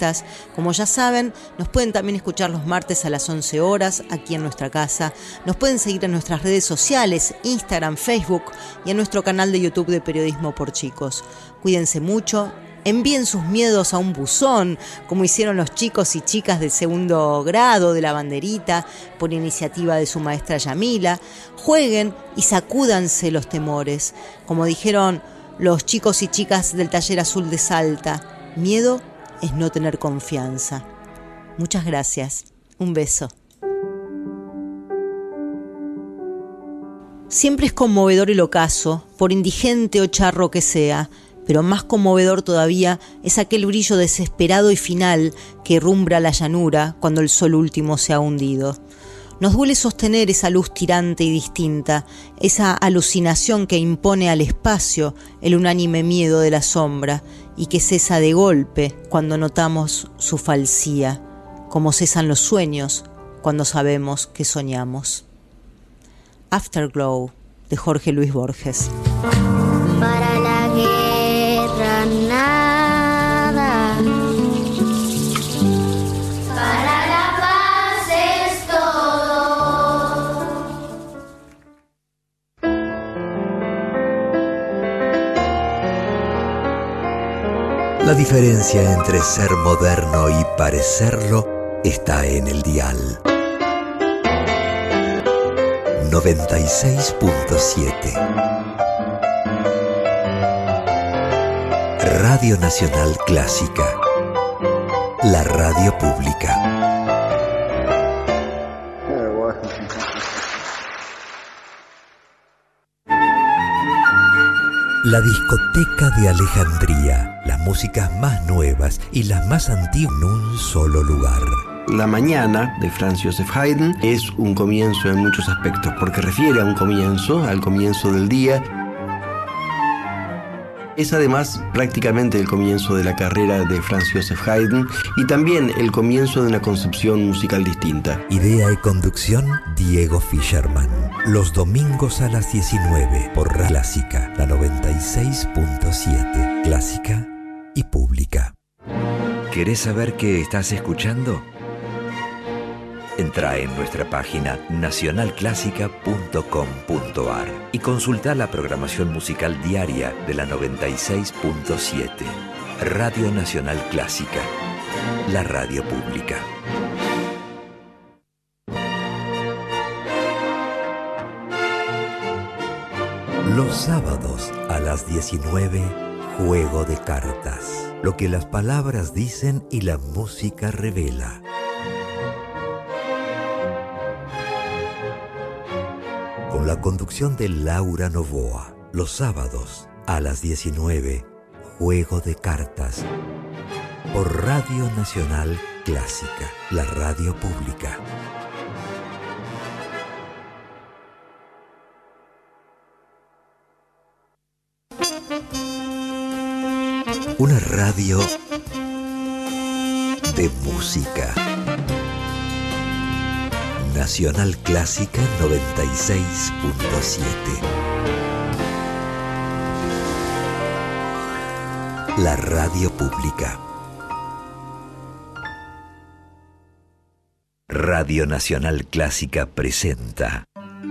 propuestas. Como ya saben, nos pueden también escuchar los martes a las 11 horas aquí en nuestra casa. Nos pueden seguir en nuestras redes sociales, Instagram, Facebook y en nuestro canal de YouTube de Periodismo por Chicos. Cuídense mucho. Envíen sus miedos a un buzón, como hicieron los chicos y chicas del segundo grado de la banderita, por iniciativa de su maestra Yamila. Jueguen y sacúdanse los temores. Como dijeron los chicos y chicas del Taller Azul de Salta, miedo es no tener confianza. Muchas gracias. Un beso. Siempre es conmovedor el ocaso, por indigente o charro que sea, pero más conmovedor todavía es aquel brillo desesperado y final que irrumbra la llanura cuando el sol último se ha hundido. Nos duele sostener esa luz tirante y distinta, esa alucinación que impone al espacio el unánime miedo de la sombra y que cesa de golpe cuando notamos su falsía, como cesan los sueños cuando sabemos que soñamos. Afterglow, de Jorge Luis Borges. Para la guerra nada, para la paz es todo. La diferencia entre ser moderno y parecerlo está en el dial. 96.7 Radio Nacional Clásica, la radio pública. La discoteca de Alejandría, las músicas más nuevas y las más antiguas en un solo lugar. La mañana de Franz Joseph Haydn es un comienzo en muchos aspectos, porque refiere a un comienzo, al comienzo del día. Es además prácticamente el comienzo de la carrera de Franz Joseph Haydn y también el comienzo de una concepción musical distinta. Idea y conducción, Diego Fischerman. Los domingos a las 19 por Clásica, la 96.7. Clásica y pública. ¿Querés saber qué estás escuchando? Entra en nuestra página nacionalclásica.com.ar y consulta la programación musical diaria de la 96.7. Radio Nacional Clásica, la radio pública. Los sábados a las 19, Juego de Cartas. Lo que las palabras dicen y la música revela. Con la conducción de Laura Novoa, los sábados a las 19, Juego de Cartas, por Radio Nacional Clásica, la radio pública. Una radio de música. Nacional Clásica 96.7. La radio pública. Radio Nacional Clásica presenta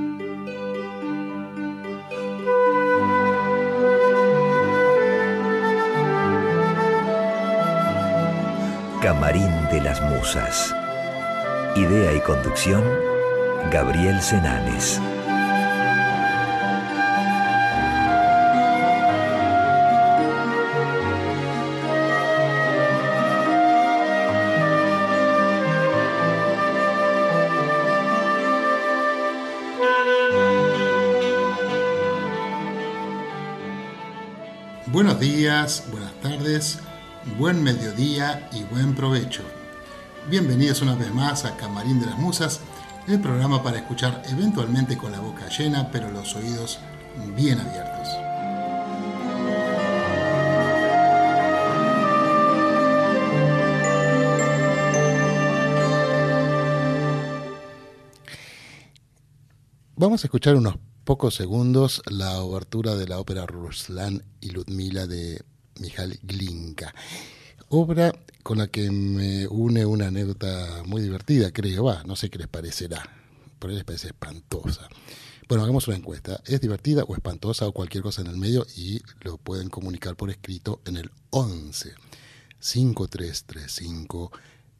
Camarín de las Musas. Idea y conducción, Gabriel Senanes. Buenos días, buenas tardes, buen mediodía y buen provecho. Bienvenidos una vez más a Camarín de las Musas, el programa para escuchar eventualmente con la boca llena, pero los oídos bien abiertos. Vamos a escuchar unos pocos segundos la obertura de la ópera Ruslan y Ludmila de Mijail Glinka. Obra con la que me une una anécdota muy divertida, creo. No sé qué les parecerá. Por ahí les parece espantosa. Bueno, hagamos una encuesta. ¿Es divertida o espantosa o cualquier cosa en el medio? Y lo pueden comunicar por escrito en el 11 5335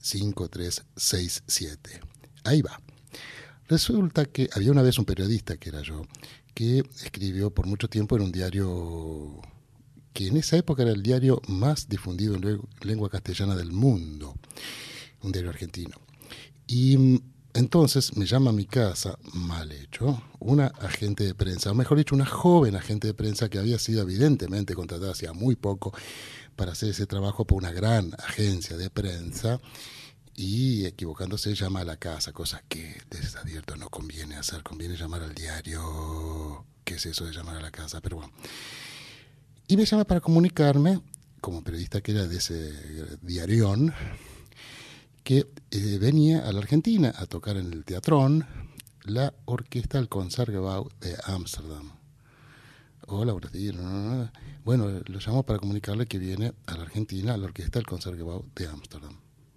5367. Ahí va. Resulta que había una vez un periodista, que era yo, que escribió por mucho tiempo en un diario que en esa época era el diario más difundido en lengua castellana del mundo, un diario argentino. Y entonces me llama a mi casa, mal hecho, una agente de prensa, o mejor dicho, una joven agente de prensa que había sido evidentemente contratada hacía muy poco para hacer ese trabajo por una gran agencia de prensa, y equivocándose llama a la casa, cosa que, les advierto, no conviene hacer, conviene llamar al diario. ¿Qué es eso de llamar a la casa? Pero bueno. Y me llama para comunicarme, como periodista que era de ese diarión, que venía a la Argentina a tocar en el Teatrón la orquesta del Concertgebouw de Ámsterdam. Hola, buenos días. Bueno, lo llamo para comunicarle que viene a la Argentina la orquesta del Concertgebouw de Ámsterdam.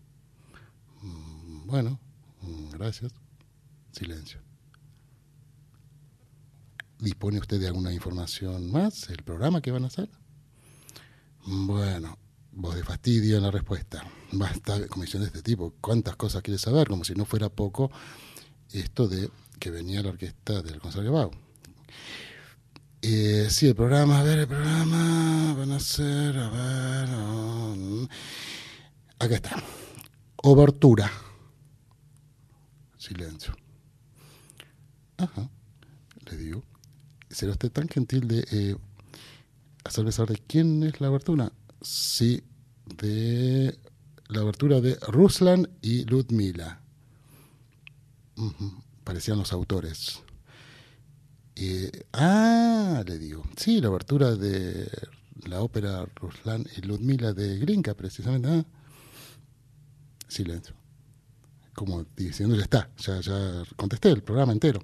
Bueno, gracias. Silencio. ¿Dispone usted de alguna información más? ¿El programa que van a hacer? Bueno, voz de fastidio en la respuesta. Basta comisión de este tipo. ¿Cuántas cosas quiere saber? Como si no fuera poco esto de que venía la orquesta del Concertgebouw. Sí, el programa van a hacer, acá está. Obertura. Silencio. Ajá, le digo. ¿Será usted tan gentil de hacerme saber de quién es la obertura? Sí, de la obertura de Ruslan y Ludmila. Parecían los autores. Le digo. Sí, la obertura de la ópera Ruslan y Ludmila de Glinka, precisamente. Silencio. Como diciendo, ya está, ya contesté el programa entero.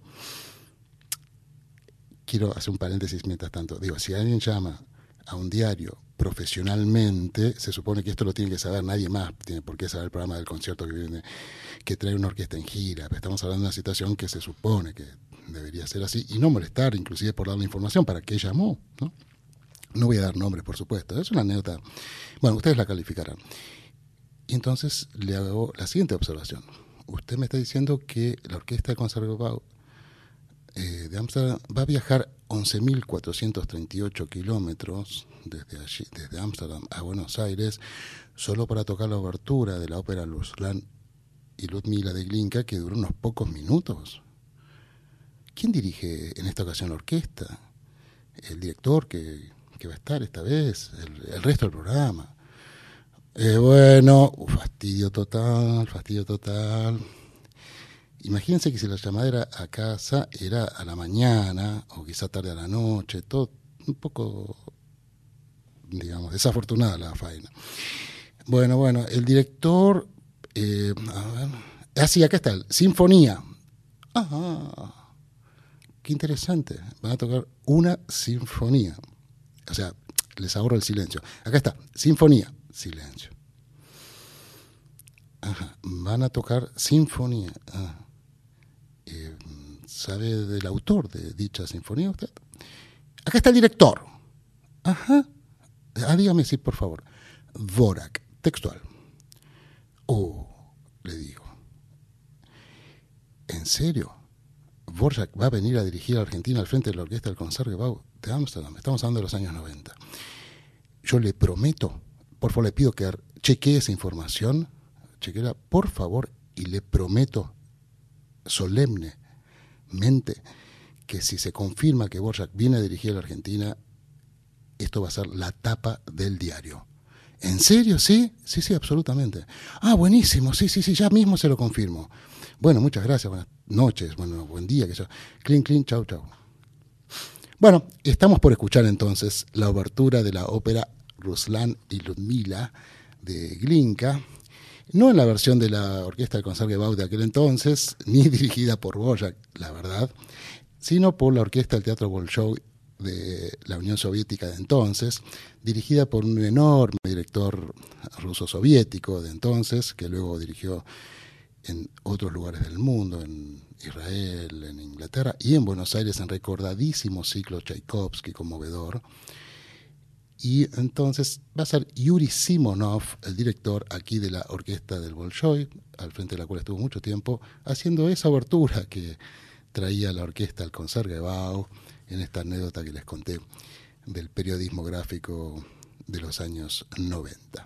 Quiero hacer un paréntesis mientras tanto. Digo, si alguien llama a un diario profesionalmente, se supone que esto lo tiene que saber nadie más, tiene por qué saber el programa del concierto que viene, que trae una orquesta en gira. Estamos hablando de una situación que se supone que debería ser así, y no molestar, inclusive por darle información, para qué llamó, ¿no? No voy a dar nombres, por supuesto, es una anécdota. Bueno, ustedes la calificarán. Y entonces le hago la siguiente observación. Usted me está diciendo que la orquesta del Concertgebouw de Ámsterdam va a viajar 11.438 kilómetros desde Ámsterdam a Buenos Aires, solo para tocar la obertura de la ópera Ruslan y Ludmila de Glinka, que duró unos pocos minutos. ¿Quién dirige en esta ocasión la orquesta? El director que va a estar esta vez, el resto del programa. Bueno, fastidio total. Imagínense que si la llamada era a casa, era a la mañana, o quizá tarde a la noche, todo un poco, digamos, desafortunada la faena. Bueno, el director, sí, acá está, Sinfonía. Ajá, qué interesante, van a tocar una sinfonía. O sea, les ahorro el silencio. Acá está, Sinfonía. Silencio. Ajá, van a tocar sinfonía. ¿Sabe del autor de dicha sinfonía usted? Acá está el director. Ajá. Dígame sí, por favor. Dvorak, textual. Le digo. ¿En serio? Dvorak va a venir a dirigir a Argentina al frente de la orquesta del Concertgebouw de Ámsterdam. Estamos hablando de los años 90. Yo le prometo, por favor, le pido que chequee esa información, chequeela, por favor, y le prometo solemnemente que si se confirma que Dvorak viene a dirigir a la Argentina, esto va a ser la tapa del diario. ¿En serio? ¿Sí? Sí, absolutamente. Buenísimo, sí, ya mismo se lo confirmo. Bueno, muchas gracias, buenas noches, buen día, que yo. Clean, chau. Bueno, estamos por escuchar entonces la obertura de la ópera Ruslan y Ludmila de Glinka, no en la versión de la orquesta del Concertgebouw de aquel entonces, ni dirigida por Dvorak, la verdad, sino por la orquesta del Teatro Bolshoi de la Unión Soviética de entonces, dirigida por un enorme director ruso-soviético de entonces, que luego dirigió en otros lugares del mundo, en Israel, en Inglaterra y en Buenos Aires, en recordadísimo ciclo Tchaikovsky conmovedor. Y entonces va a ser Yuri Simonov, el director aquí de la orquesta del Bolshoi, al frente de la cual estuvo mucho tiempo, haciendo esa obertura que traía la orquesta al Concertgebouw, en esta anécdota que les conté del periodismo gráfico de los años 90.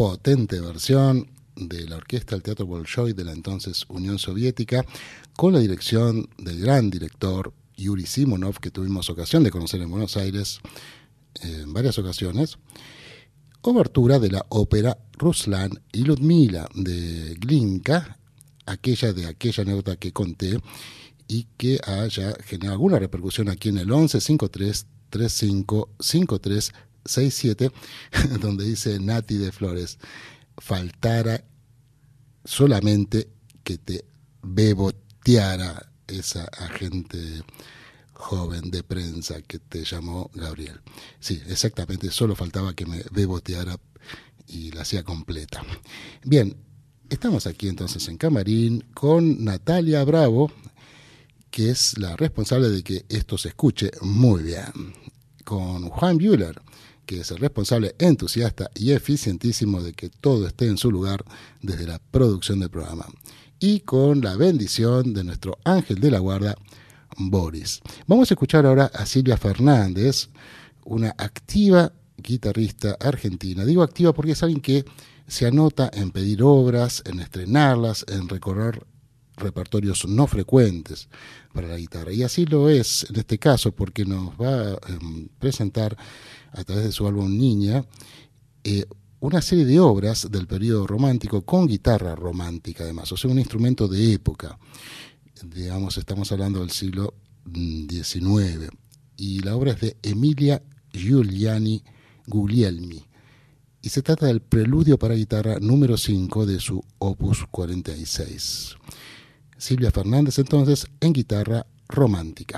potente versión de la orquesta del Teatro Bolshoi de la entonces Unión Soviética, con la dirección del gran director Yuri Simonov, que tuvimos ocasión de conocer en Buenos Aires en varias ocasiones. Obertura de la ópera Ruslan y Ludmila de Glinka, aquella anécdota que conté y que haya generado alguna repercusión aquí en el 1153355367, donde dice Nati de Flores: faltara solamente que te beboteara esa agente joven de prensa que te llamó Gabriel. Sí, exactamente, solo faltaba que me beboteara y la hacía completa. Bien, estamos aquí entonces en Camarín con Natalia Bravo, que es la responsable de que esto se escuche muy bien, con Juan Buehler, que es el responsable entusiasta y eficientísimo de que todo esté en su lugar desde la producción del programa, y con la bendición de nuestro ángel de la guarda, Boris. Vamos a escuchar ahora a Silvia Fernández, una activa guitarrista argentina. Digo activa porque es alguien que se anota en pedir obras, en estrenarlas, en recorrer repertorios no frecuentes para la guitarra. Y así lo es en este caso, porque nos va a presentar a través de su álbum Niña una serie de obras del periodo romántico con guitarra romántica además, o sea, un instrumento de época. Digamos, estamos hablando del siglo XIX, y la obra es de Emilia Giuliani Guglielmi, y se trata del preludio para guitarra número 5 de su opus 46. Silvia Fernández entonces en guitarra romántica.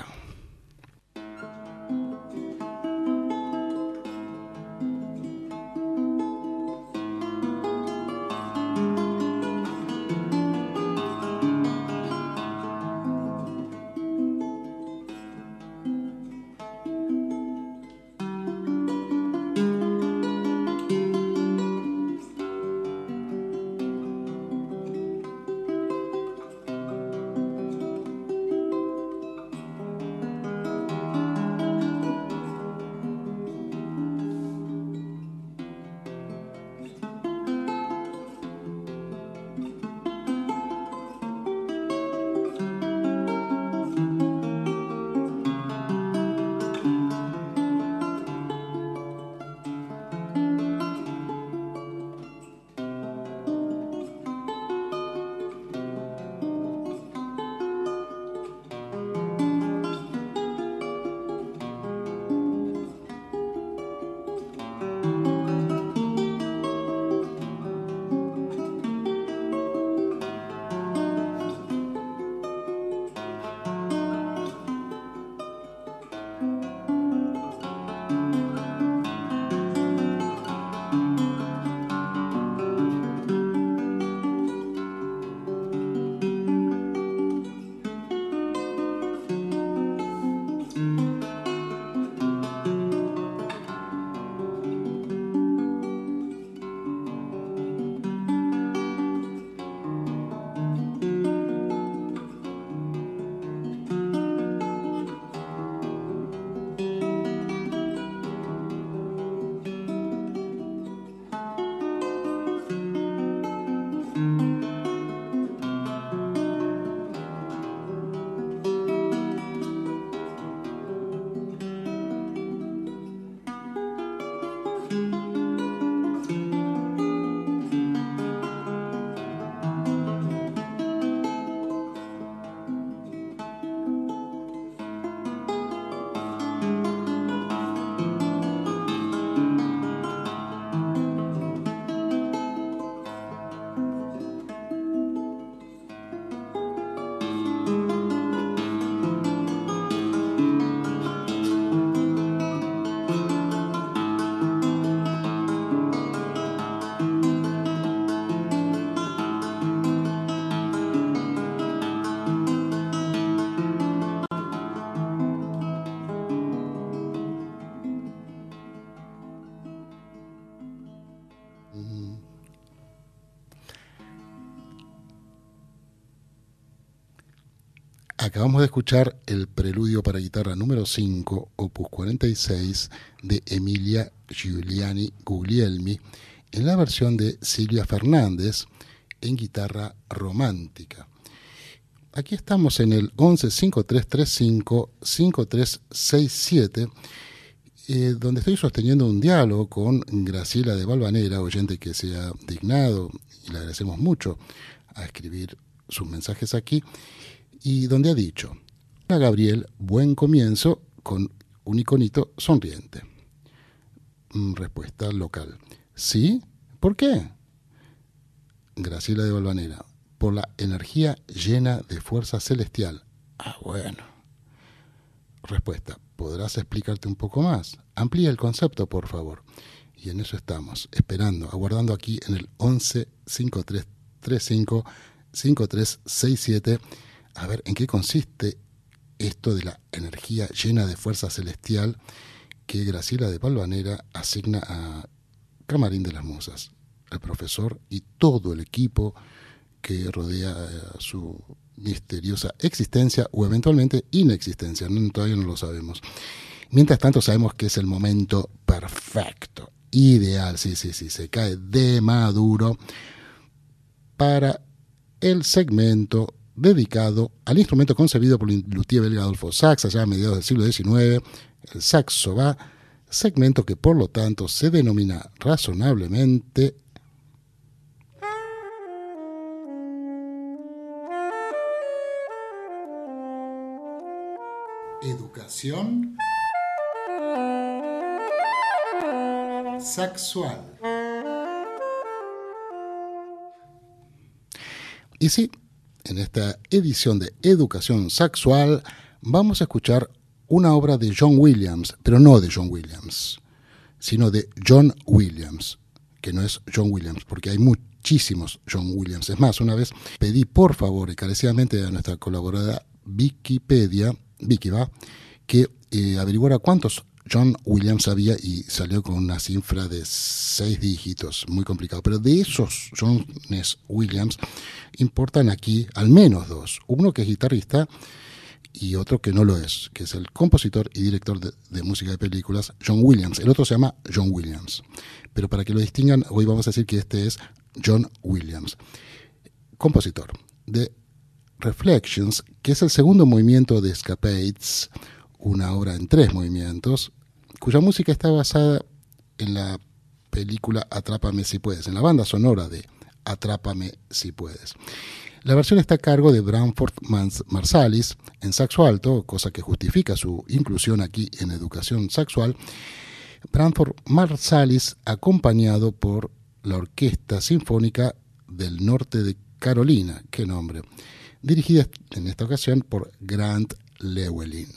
Acabamos de escuchar el preludio para guitarra número 5, opus 46, de Emilia Giuliani Guglielmi, en la versión de Silvia Fernández en guitarra romántica. Aquí estamos en el 11 5335 5367, donde estoy sosteniendo un diálogo con Graciela de Valvanera, oyente que se ha dignado, y le agradecemos mucho, a escribir sus mensajes aquí, y donde ha dicho: hola Gabriel, buen comienzo, con un iconito sonriente. Respuesta local: ¿sí? ¿Por qué? Graciela de Valvanera: por la energía llena de fuerza celestial. Ah, bueno. Respuesta: ¿podrás explicarte un poco más? Amplía el concepto, por favor. Y en eso estamos, esperando, aguardando aquí en el 11 5335 5367, a ver en qué consiste esto de la energía llena de fuerza celestial que Graciela de Valvanera asigna a Camarín de las Musas, el profesor y todo el equipo que rodea su misteriosa existencia o eventualmente inexistencia, todavía no lo sabemos. Mientras tanto sabemos que es el momento perfecto, ideal, sí, se cae de maduro para el segmento dedicado al instrumento concebido por el luthier belga Adolfo Sax allá a mediados del siglo XIX, el saxo va, segmento que por lo tanto se denomina razonablemente educación sexual. Y sí, en esta edición de Educación Sexual vamos a escuchar una obra de John Williams, pero no de John Williams, sino de John Williams, que no es John Williams, porque hay muchísimos John Williams. Es más, una vez pedí por favor encarecidamente a nuestra colaboradora Wikipedia, Vicky va, que averiguara cuántos John Williams había, y salió con una cifra de 6 dígitos, muy complicado. Pero de esos John Williams importan aquí al menos dos. Uno que es guitarrista y otro que no lo es, que es el compositor y director de música de películas, John Williams. El otro se llama John Williams. Pero para que lo distingan, hoy vamos a decir que este es John Williams, compositor de Reflections, que es el segundo movimiento de Escapades, una obra en 3 movimientos, cuya música está basada en la película Atrápame si puedes, en la banda sonora de Atrápame si puedes. La versión está a cargo de Branford Marsalis en saxo alto, cosa que justifica su inclusión aquí en Educación Sexual. Branford Marsalis acompañado por la Orquesta Sinfónica del Norte de Carolina, qué nombre, dirigida en esta ocasión por Grant Llewellyn.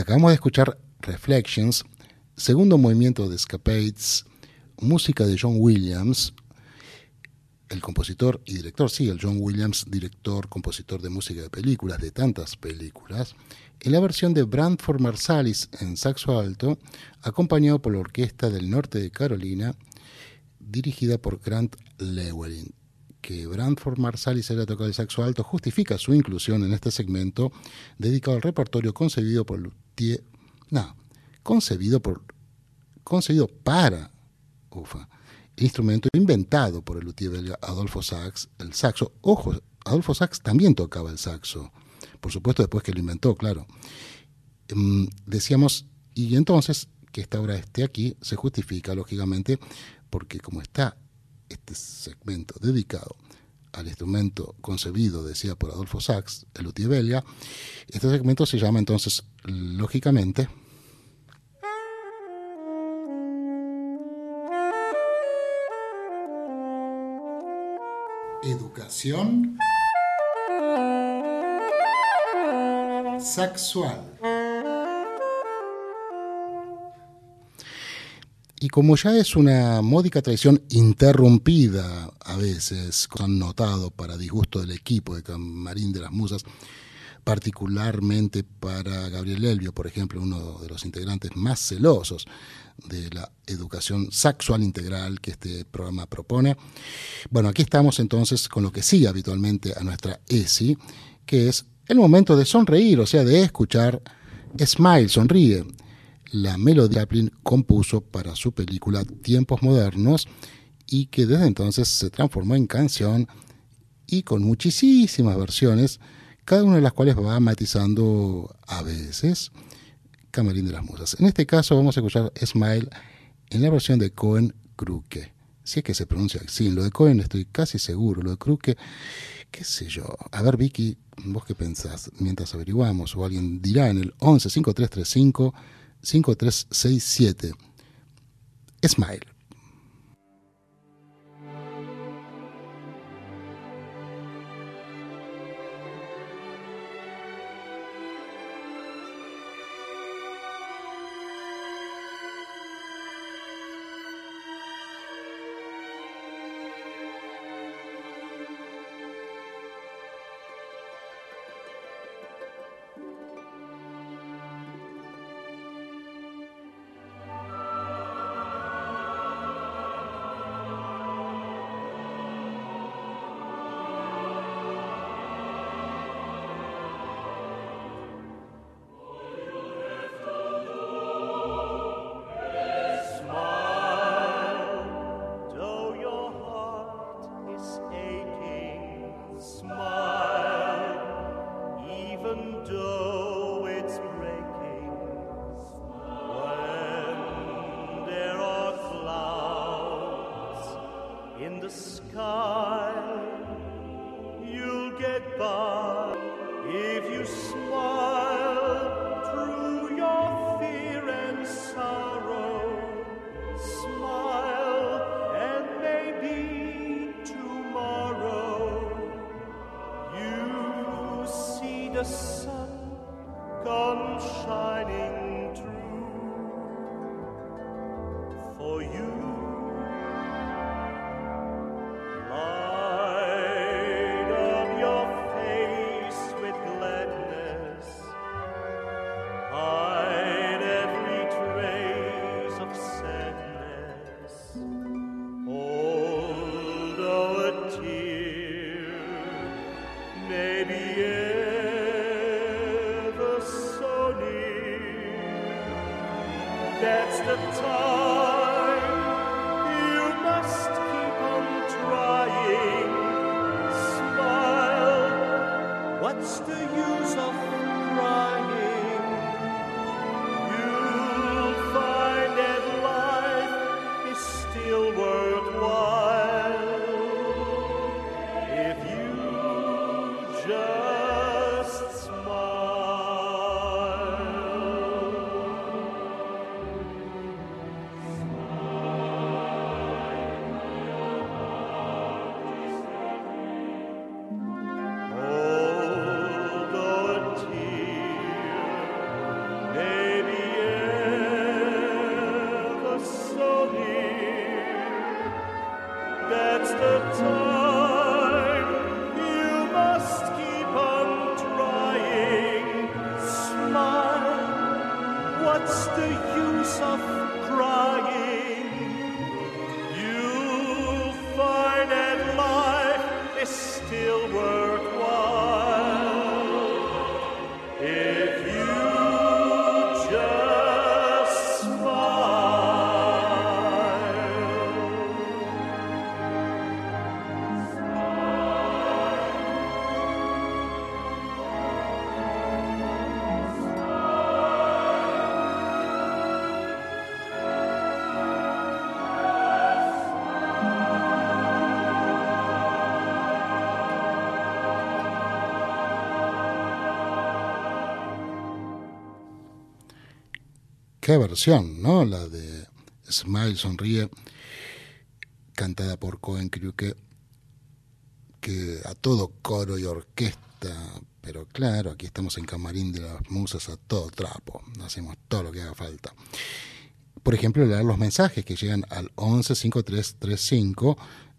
Acabamos de escuchar Reflections, segundo movimiento de Escapades, música de John Williams, el compositor y director, sí, el John Williams, director, compositor de música de películas, de tantas películas, en la versión de Branford Marsalis en saxo alto, acompañado por la Orquesta del Norte de Carolina, dirigida por Grant Llewellyn. Que Branford Marsalis haya tocado el saxo alto justifica su inclusión en este segmento dedicado al repertorio concebido para el instrumento inventado por el luthier belga Adolphe Sax, el saxo. Ojo, Adolphe Sax también tocaba el saxo, por supuesto después que lo inventó, claro. Decíamos, y entonces que esta obra esté aquí se justifica lógicamente porque como está este segmento dedicado al instrumento concebido, decía, por Adolphe Sax, el luthier belga, este segmento se llama entonces, lógicamente, Educación sexual. Y como ya es una módica tradición interrumpida a veces, han notado para disgusto del equipo de Camarín de las Musas, particularmente para Gabriel Elvio, por ejemplo, uno de los integrantes más celosos de la educación sexual integral que este programa propone. Bueno, aquí estamos entonces con lo que sigue habitualmente a nuestra ESI, que es el momento de sonreír, o sea, de escuchar Smile, sonríe, la melodía que Chaplin compuso para su película Tiempos Modernos y que desde entonces se transformó en canción y con muchísimas versiones, cada una de las cuales va matizando a veces Camarín de las Musas. En este caso vamos a escuchar Smile en la versión de Cohen Kruke. Si es que se pronuncia así, lo de Cohen estoy casi seguro, lo de Kruke, qué sé yo. A ver, Vicky, ¿vos qué pensás mientras averiguamos? O alguien dirá en el 11 5335 5367. Smile. May Qué versión, ¿no? La de Smile, Sonríe, cantada por Cohen Cruque, que a todo coro y orquesta, pero claro, aquí estamos en Camarín de las Musas a todo trapo, hacemos todo lo que haga falta. Por ejemplo, leer los mensajes que llegan al 11 5335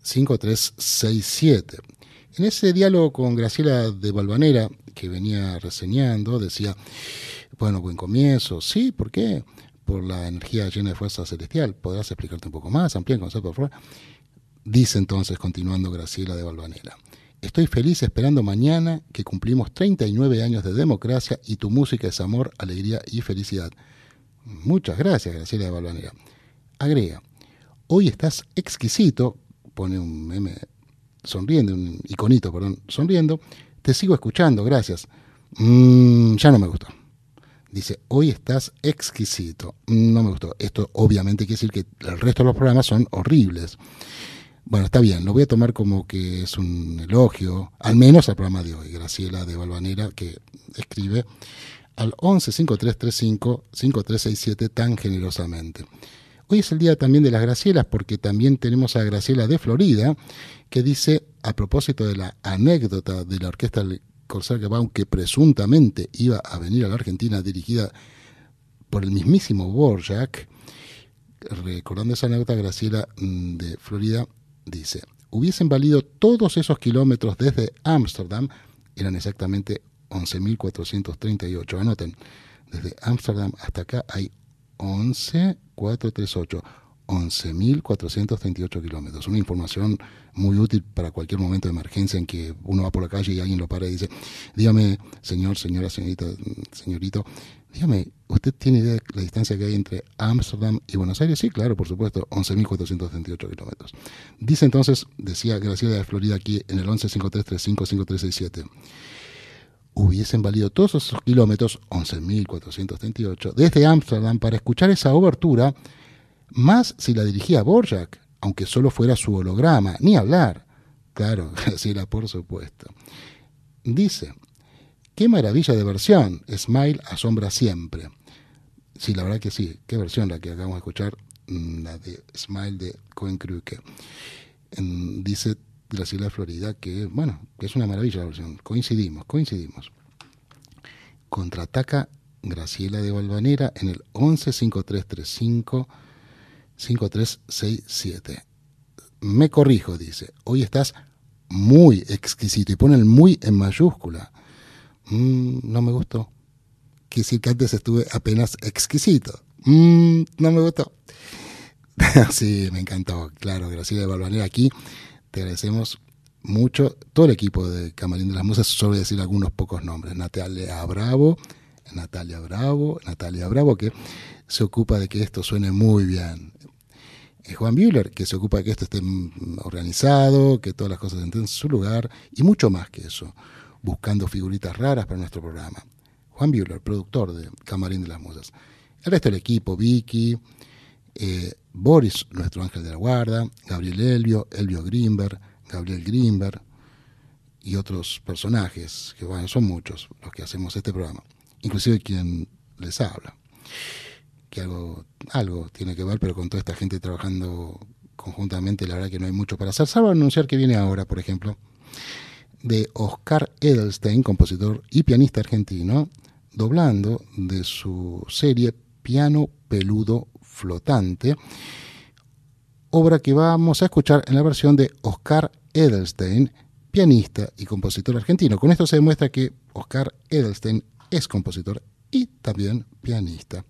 5367. En ese diálogo con Graciela de Valvanera, que venía reseñando, decía: bueno, buen comienzo. Sí, ¿por qué? Por la energía llena de fuerza celestial. ¿Podrás explicarte un poco más? Amplía el concepto, por favor. Dice entonces, continuando Graciela de Valvanera: estoy feliz esperando mañana que cumplimos 39 años de democracia y tu música es amor, alegría y felicidad. Muchas gracias, Graciela de Valvanera. Agrega: hoy estás exquisito, pone un meme sonriendo, un iconito, perdón, sonriendo. Te sigo escuchando, gracias. Ya no me gustó. Dice: hoy estás exquisito. No me gustó. Esto obviamente quiere decir que el resto de los programas son horribles. Bueno, está bien, lo voy a tomar como que es un elogio, al menos al programa de hoy. Graciela de Valvanera, que escribe al 11 5335 5367 tan generosamente. Hoy es el día también de las Gracielas, porque también tenemos a Graciela de Florida, que dice, a propósito de la anécdota de la orquesta Corsair Gabão, que presuntamente iba a venir a la Argentina, dirigida por el mismísimo Dvorak. Recordando esa anécdota, Graciela de Florida dice: hubiesen valido todos esos kilómetros desde Ámsterdam, eran exactamente 11.438. Anoten, desde Ámsterdam hasta acá hay 11.438, 11.438 kilómetros. Una información muy útil para cualquier momento de emergencia en que uno va por la calle y alguien lo para y dice: dígame, señor, señora, señorita, señorito, dígame, ¿usted tiene idea de la distancia que hay entre Ámsterdam y Buenos Aires? Sí, claro, por supuesto, 11.438 kilómetros. Dice entonces, decía Graciela de Florida aquí en el 11.5335-5367, hubiesen valido todos esos kilómetros, 11.438, desde Ámsterdam para escuchar esa obertura, más si la dirigía Dvorak, aunque solo fuera su holograma, ni hablar. Claro, Graciela, por supuesto. Dice: qué maravilla de versión, Smile asombra siempre. Sí, la verdad que sí, qué versión la que acabamos de escuchar, la de Smile de Cohen Cruque. Dice Graciela de Florida que, bueno, que es una maravilla la versión. Coincidimos. Contraataca Graciela de Valvanera en el 115335 5367. Me corrijo, dice, hoy estás muy exquisito, y pone el muy en mayúscula. No me gustó. Quiere decir que antes estuve apenas exquisito. No me gustó. Sí, me encantó. Claro, Graciela de Valvanera, aquí te agradecemos mucho. Todo el equipo de Camarín de las Musas, solo voy a decir algunos pocos nombres. Natalia Bravo, que se ocupa de que esto suene muy bien. Juan Bühler, que se ocupa de que esto esté organizado, que todas las cosas estén en su lugar, y mucho más que eso, buscando figuritas raras para nuestro programa. Juan Bühler, productor de Camarín de las Musas. El resto del equipo: Vicky, Boris, nuestro ángel de la guarda, Gabriel Elvio Grimberg, Gabriel Grimberg, y otros personajes, que bueno, son muchos los que hacemos este programa, inclusive quien les habla, que algo tiene que ver, pero con toda esta gente trabajando conjuntamente, la verdad que no hay mucho para hacer, salvo anunciar que viene ahora, por ejemplo, de Oscar Edelstein, compositor y pianista argentino, doblando de su serie Piano Peludo Flotante, obra que vamos a escuchar en la versión de Oscar Edelstein, pianista y compositor argentino. Con esto se demuestra que Oscar Edelstein es compositor y también pianista.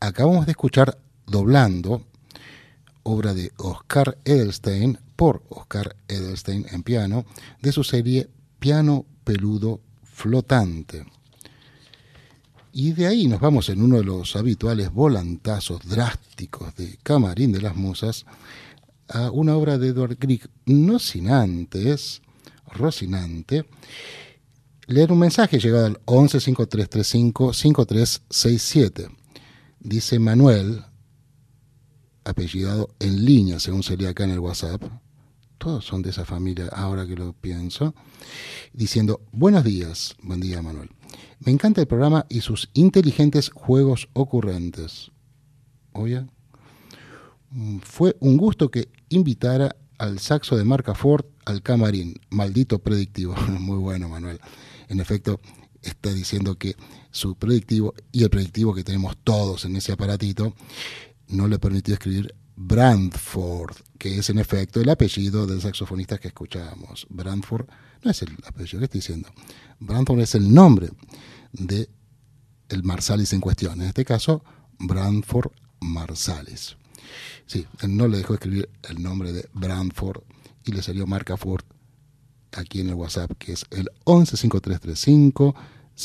acabamos de escuchar Doblando, obra de Oscar Edelstein, por Oscar Edelstein en piano, de su serie Piano Peludo Flotante. Y de ahí nos vamos en uno de los habituales volantazos drásticos de Camarín de las Musas a una obra de Edvard Grieg, no sin antes, Rocinante, leer un mensaje llegado al 11 5335 5367. Dice Manuel, apellidado en línea, según sería acá en el WhatsApp, todos son de esa familia ahora que lo pienso, diciendo: buenos días, buen día Manuel, me encanta el programa y sus inteligentes juegos ocurrentes. Oye, fue un gusto que invitara al saxo de marca Ford al camarín, maldito predictivo. Muy bueno, Manuel. En efecto, está diciendo que su predictivo y el predictivo que tenemos todos en ese aparatito no le permitió escribir Brandford, que es en efecto el apellido del saxofonista que escuchábamos. Brandford no es el apellido que estoy diciendo. Brandford es el nombre de el Marsalis en cuestión. En este caso, Brandford Marsalis. Sí, él no le dejó escribir el nombre de Brandford y le salió marca Ford aquí en el WhatsApp, que es el 11 5335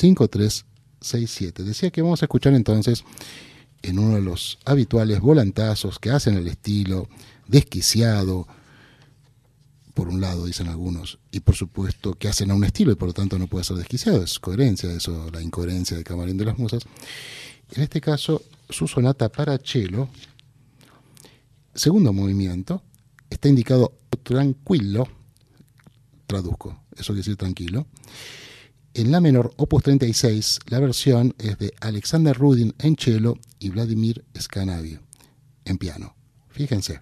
5367. Decía que vamos a escuchar entonces en uno de los habituales volantazos que hacen el estilo desquiciado, por un lado dicen algunos, y por supuesto que hacen a un estilo y por lo tanto no puede ser desquiciado, es coherencia, eso, la incoherencia de Camarín de las Musas. En este caso, su sonata para cello, segundo movimiento, está indicado tranquilo, traduzco, eso quiere decir tranquilo. En la menor, opus 36, la versión es de Alexander Rudin en cello y Vladimir Scanavio en piano. Fíjense.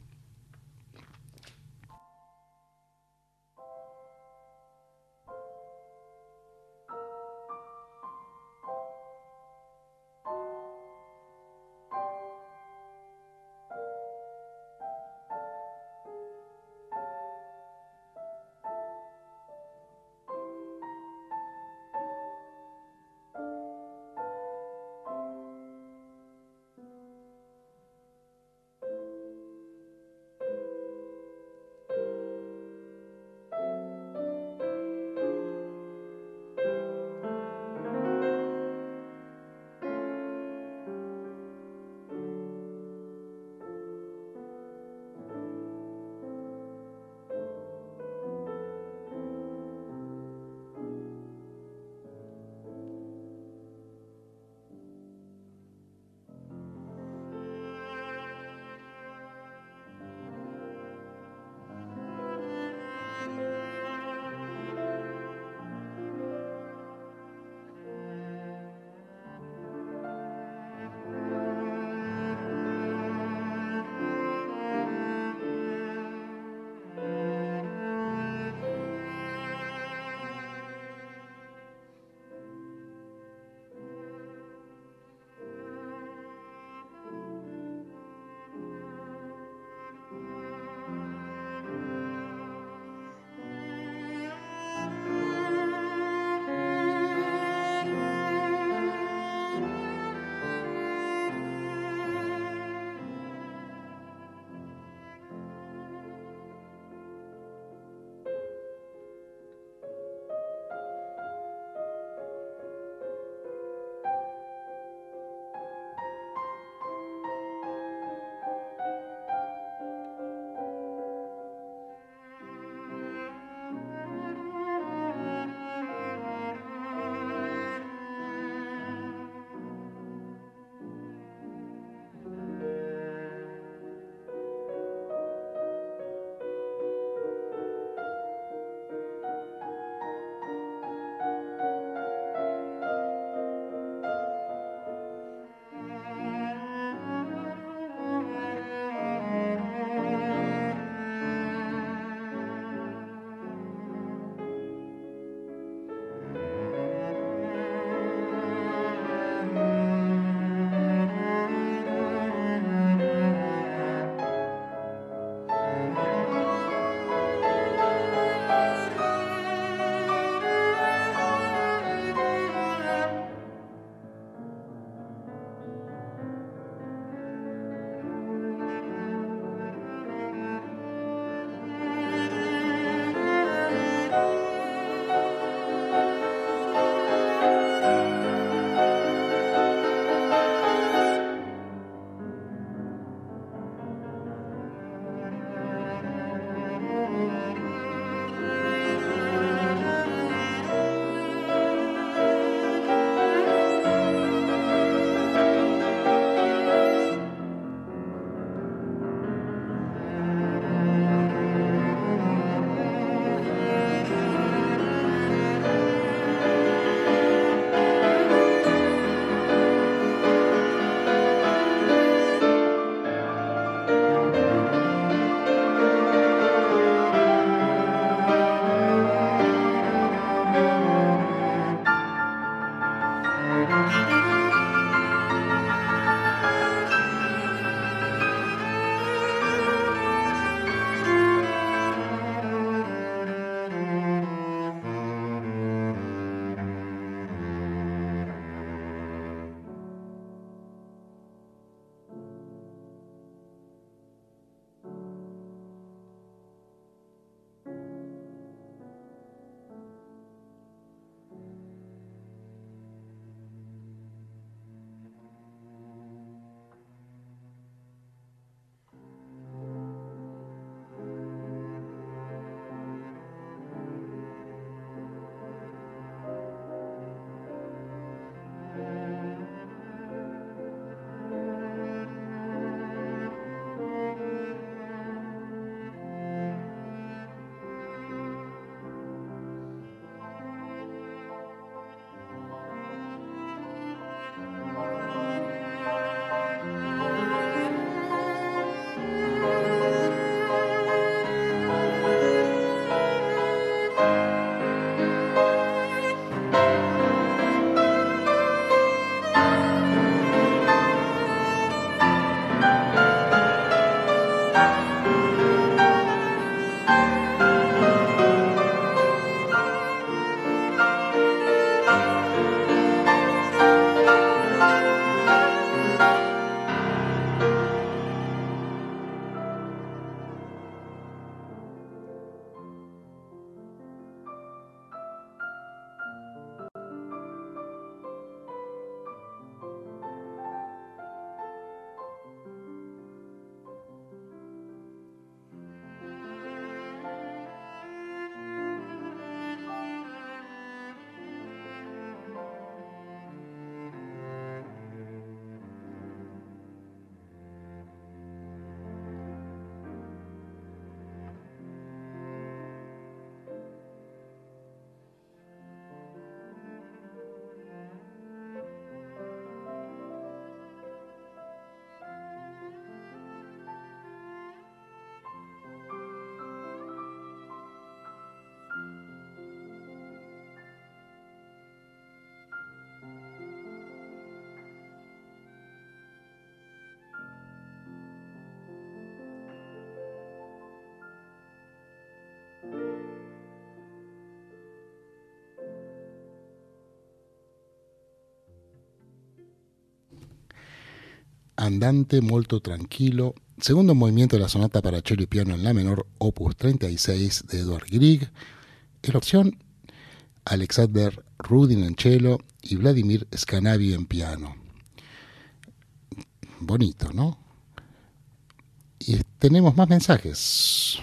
Andante molto tranquilo, segundo movimiento de la sonata para cello y piano en la menor, opus 36 de Edvard Grieg. En la opción, Alexander Rudin en cello y Vladimir Scanavi en piano. Bonito, ¿no? Y tenemos más mensajes.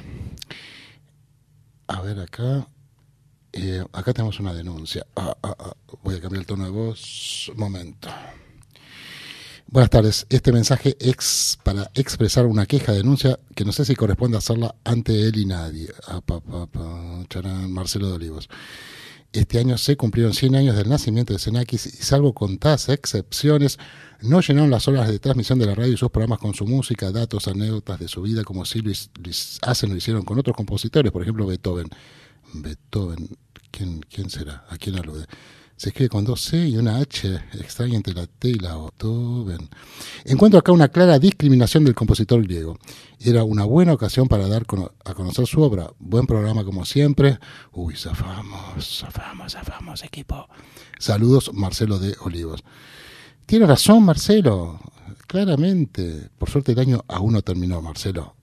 A ver acá. Acá tenemos una denuncia. Voy a cambiar el tono de voz. Un momento. Buenas tardes. Este mensaje es para expresar una queja, denuncia, que no sé si corresponde hacerla ante él y nadie. Charán, Marcelo de Olivos. Este año se cumplieron 100 años del nacimiento de Xenakis y, salvo contadas excepciones, no llenaron las horas de transmisión de la radio y sus programas con su música, datos, anécdotas de su vida, como si lo hicieron con otros compositores, por ejemplo Beethoven. Beethoven, ¿quién será? ¿A quién alude? Se escribe con 2 C y una H extraña entre la T y la O. Beethoven. Encuentro acá una clara discriminación del compositor griego. Era una buena ocasión para dar a conocer su obra. Buen programa como siempre. Uy, zafamos, equipo. Saludos, Marcelo de Olivos. Tiene razón, Marcelo. Claramente. Por suerte el año aún no terminó, Marcelo.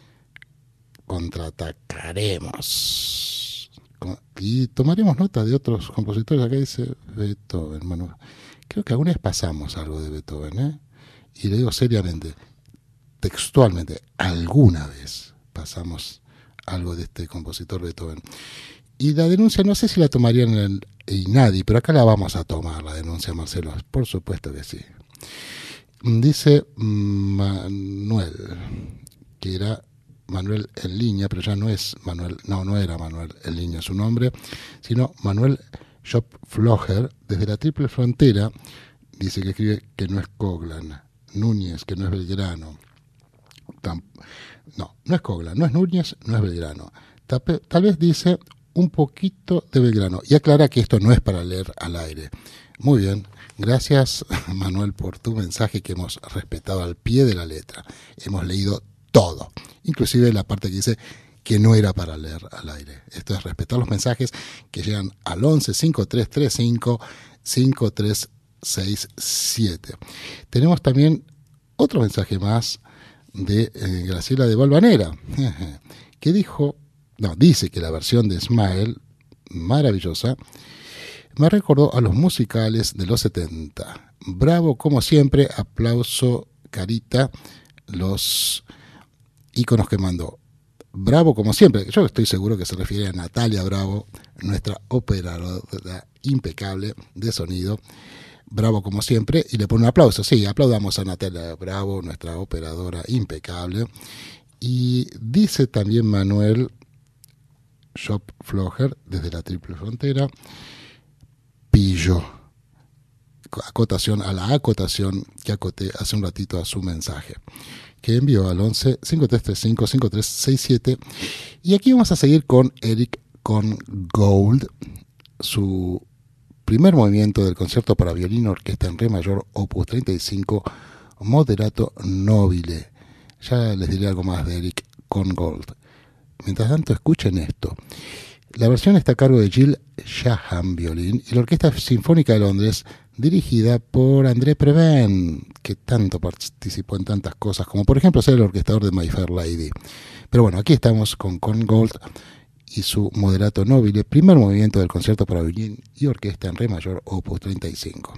Contraatacaremos. Y tomaremos nota de otros compositores. Acá dice Beethoven. Bueno, creo que alguna vez pasamos algo de Beethoven, ¿eh? Y le digo seriamente, textualmente, alguna vez pasamos algo de este compositor Beethoven. Y la denuncia, no sé si la tomarían en el INADI, pero acá la vamos a tomar, la denuncia, Marcelo. Por supuesto que sí. Dice Manuel, que era Manuel en línea, pero ya no es Manuel, no era Manuel en línea su nombre, sino Manuel Schopflocher, desde la Triple Frontera, dice que escribe que no es Coglan, Núñez, que no es Belgrano. No es Coglan, no es Núñez, no es Belgrano. Tal vez dice un poquito de Belgrano. Y aclara que esto no es para leer al aire. Muy bien. Gracias, Manuel, por tu mensaje que hemos respetado al pie de la letra. Hemos leído todo, inclusive la parte que dice que no era para leer al aire. Esto es respetar los mensajes que llegan al 11 5335 5367. Tenemos también otro mensaje más de Graciela de Valvanera, que dice que la versión de Smile, maravillosa, me recordó a los musicales de los 70. Bravo como siempre, aplauso, carita, los íconos que mandó. Bravo como siempre. Yo estoy seguro que se refiere a Natalia Bravo, nuestra operadora impecable de sonido. Bravo como siempre, y le pone un aplauso. Sí, aplaudamos a Natalia Bravo, nuestra operadora impecable. Y dice también Manuel Schopflocher, desde la Triple Frontera, pillo. Acotación a la acotación que acoté hace un ratito a su mensaje, que envió al 11 5335 5367. Y aquí vamos a seguir con Erich Korngold, su primer movimiento del concierto para violín orquesta en re mayor, opus 35, moderato nobile. Ya les diré algo más de Erich Korngold. Mientras tanto, escuchen esto. La versión está a cargo de Jill Shaham, violín, y la Orquesta Sinfónica de Londres, dirigida por André Previn, que tanto participó en tantas cosas, como por ejemplo ser el orquestador de My Fair Lady. Pero bueno, aquí estamos con Korngold y su moderato nobile, primer movimiento del concierto para violín y orquesta en re mayor, opus 35.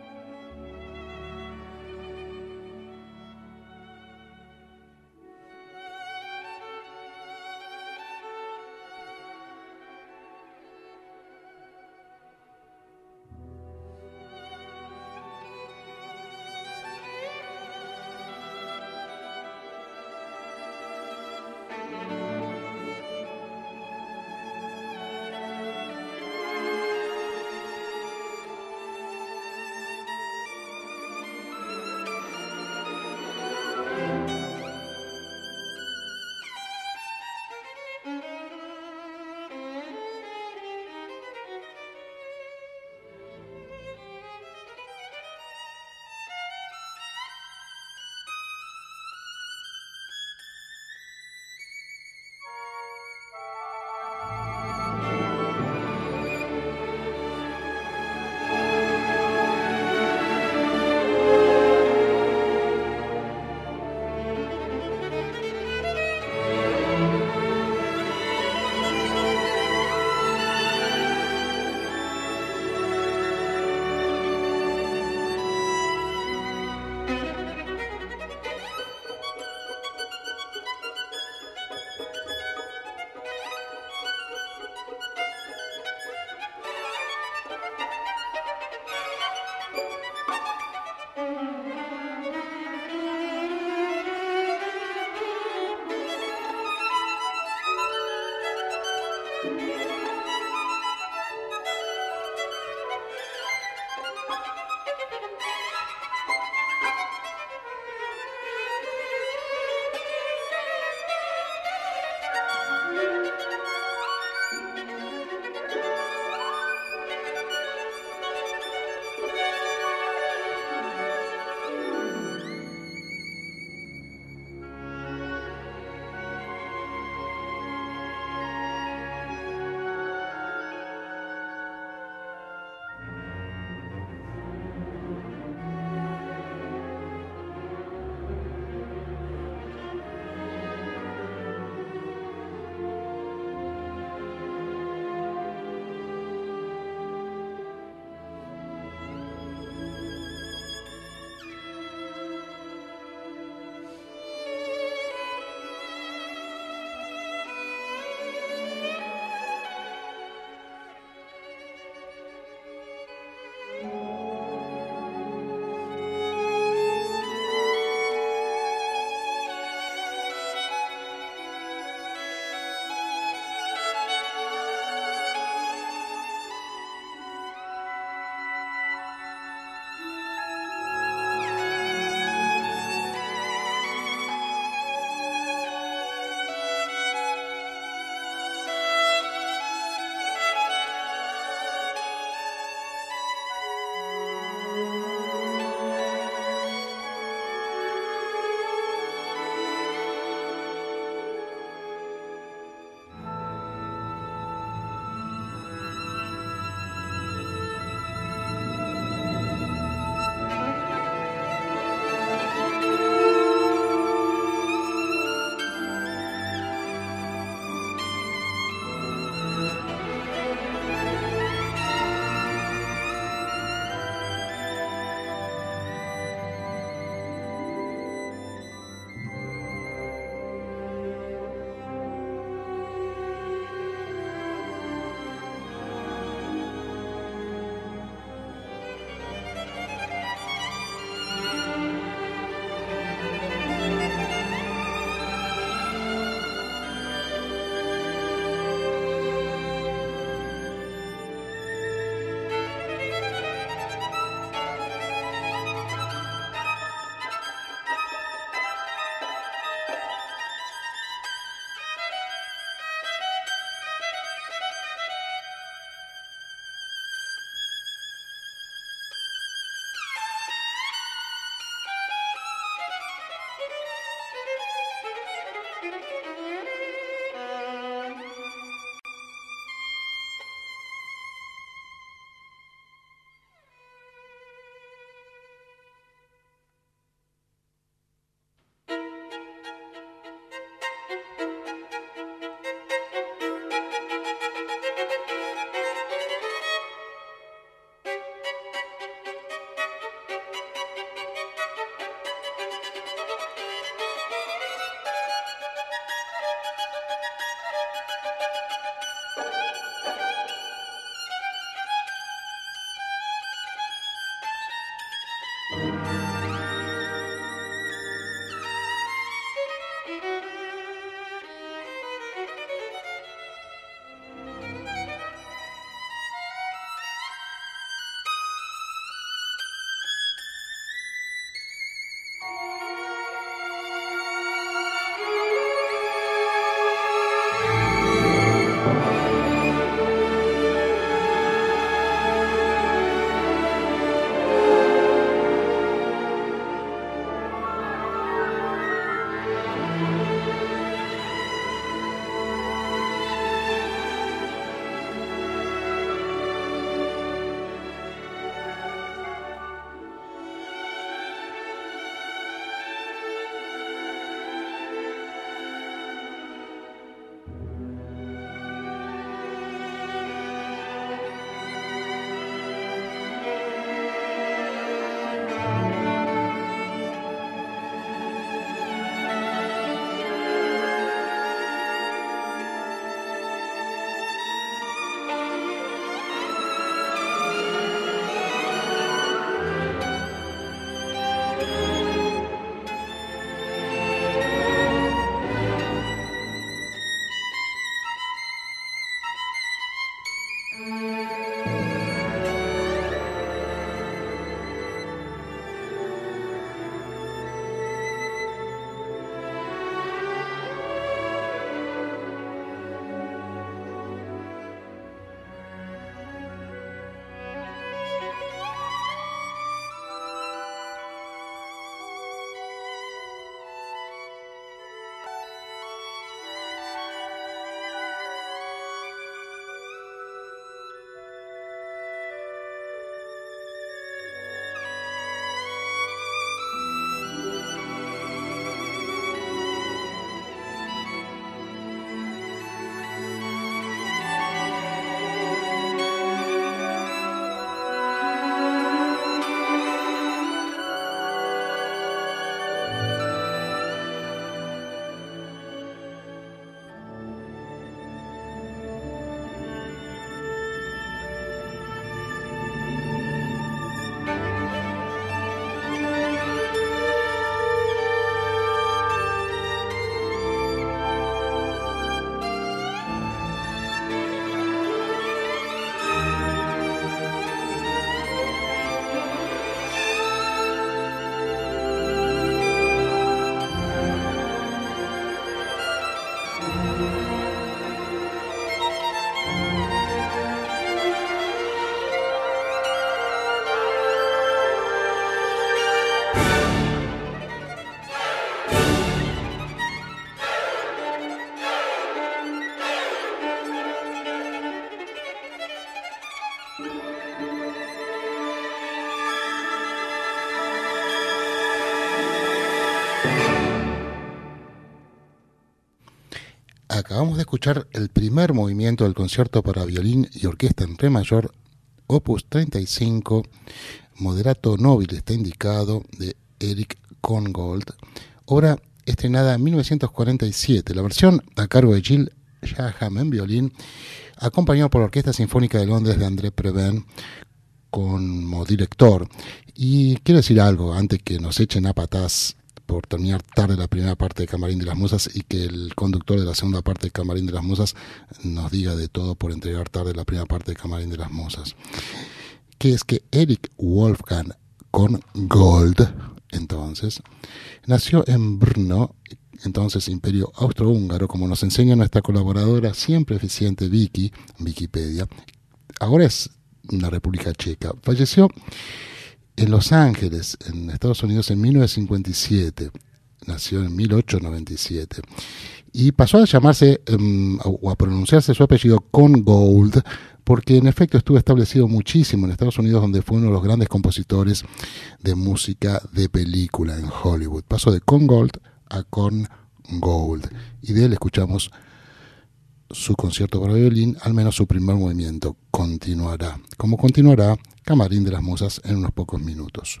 Acabamos de escuchar el primer movimiento del concierto para violín y orquesta en re mayor, opus 35, moderato nobile está indicado, de Erich Korngold, obra estrenada en 1947. La versión a cargo de Gilles Shaham en violín, acompañado por la Orquesta Sinfónica de Londres de André Previn como director. Y quiero decir algo antes que nos echen a patás por terminar tarde la primera parte de Camarín de las Musas y que el conductor de la segunda parte de Camarín de las Musas nos diga de todo por entregar tarde la primera parte de Camarín de las Musas. Que es que Erich Wolfgang Korngold, entonces, nació en Brno, entonces Imperio Austrohúngaro, como nos enseña nuestra colaboradora siempre eficiente Wikipedia. Ahora es una República Checa. Falleció en Los Ángeles, en Estados Unidos, en 1957. Nació en 1897. Y pasó a llamarse, o a pronunciarse su apellido Korngold, porque en efecto estuvo establecido muchísimo en Estados Unidos, donde fue uno de los grandes compositores de música de película en Hollywood. Pasó de Korngold a Korngold. Y de él escuchamos su concierto para violín, al menos su primer movimiento. Continuará. Como continuará Camarín de las Musas en unos pocos minutos.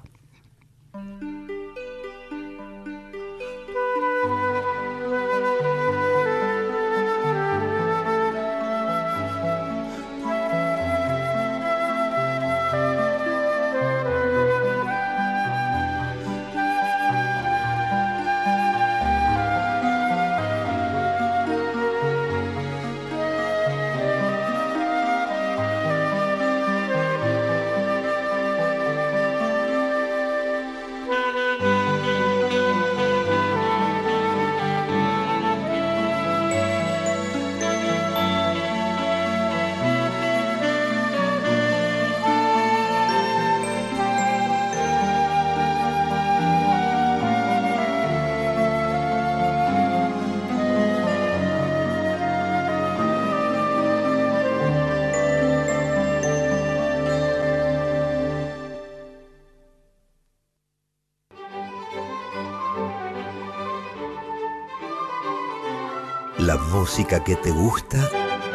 La música que te gusta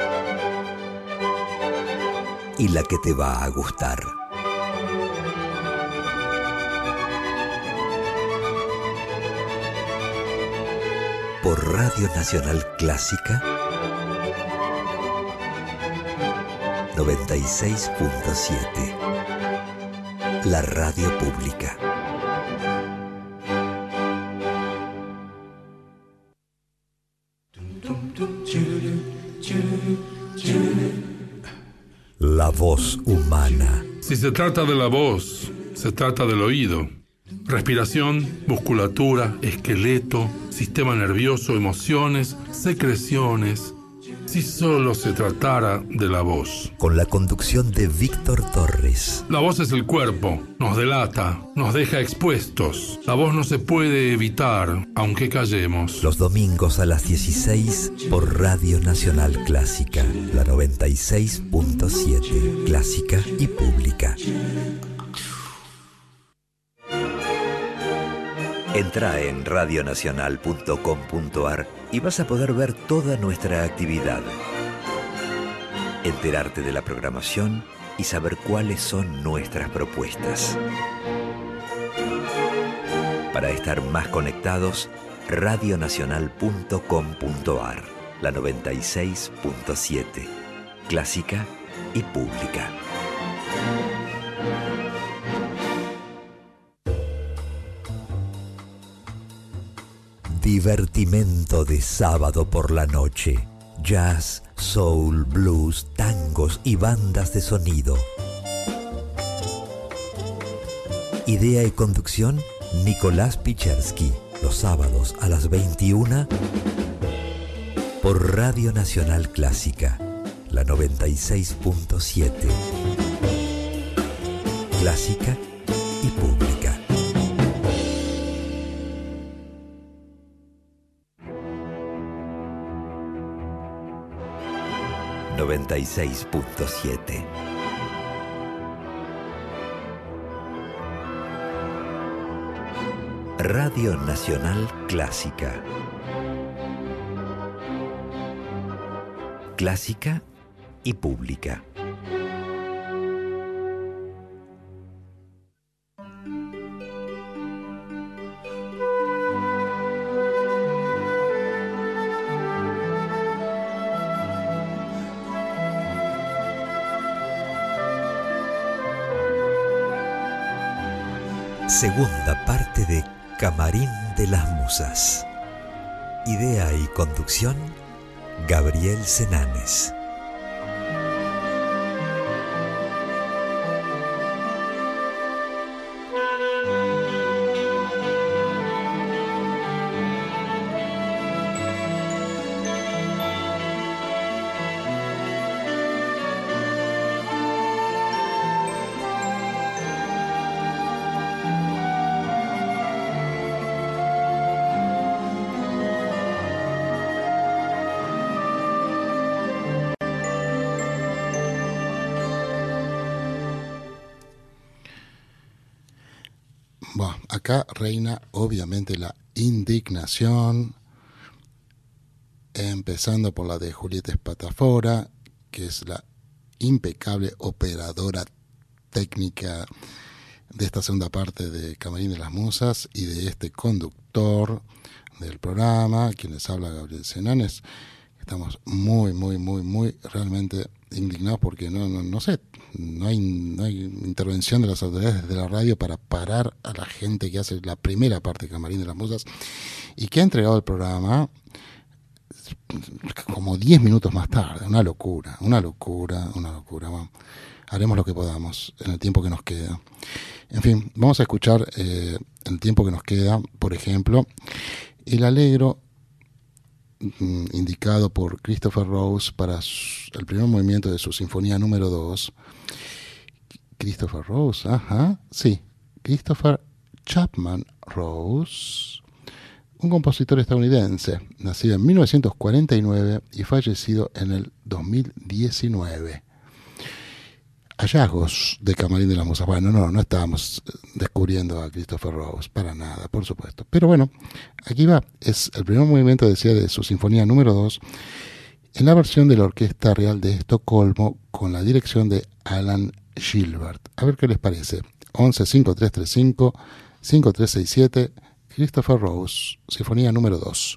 y la que te va a gustar. Por Radio Nacional Clásica 96.7, la radio pública. La voz humana. Si se trata de la voz, se trata del oído. Respiración, musculatura, esqueleto, sistema nervioso, emociones, secreciones. Si solo se tratara de la voz. Con la conducción de Víctor Torres. La voz es el cuerpo, nos delata, nos deja expuestos. La voz no se puede evitar, aunque callemos. Los domingos a las 16 por Radio Nacional Clásica, la 96.7, clásica y pública. Entra en radionacional.com.ar y vas a poder ver toda nuestra actividad, enterarte de la programación y saber cuáles son nuestras propuestas. Para estar más conectados, radionacional.com.ar, la 96.7, clásica y pública. Divertimento de sábado por la noche. Jazz, soul, blues, tangos y bandas de sonido. Idea y conducción, Nicolás Pichersky. Los sábados a las 21 por Radio Nacional Clásica, la 96.7. Clásica y pública. 96.7. Radio Nacional Clásica. clásica y pública. Segunda parte de Camarín de las Musas. Idea y conducción, Gabriel Senanes. Bueno, acá reina obviamente la indignación, empezando por la de Julieta Espatafora, que es la impecable operadora técnica de esta segunda parte de Camarín de las Musas y de este conductor del programa, quien les habla, Gabriel Senanes. Estamos muy realmente indignados porque no sé, no hay intervención de las autoridades de la radio para parar a la gente que hace la primera parte de Camarín de las Musas y que ha entregado el programa como 10 minutos más tarde. Una locura. Bueno, haremos lo que podamos en el tiempo que nos queda. En fin, vamos a escuchar el tiempo que nos queda, por ejemplo, el Allegro indicado por Christopher Rose para el primer movimiento de su Sinfonía número 2. Christopher Rose, sí, Christopher Chapman Rose, un compositor estadounidense, nacido en 1949 y fallecido en el 2019. Hallazgos de Camarín de las Musas. Bueno, no estábamos descubriendo a Christopher Rose, para nada, por supuesto. Pero bueno, aquí va, es el primer movimiento, decía, de su Sinfonía número 2, en la versión de la Orquesta Real de Estocolmo, con la dirección de Alan Gilbert. A ver qué les parece. 11-5335-5367, Christopher Rose, Sinfonía número 2.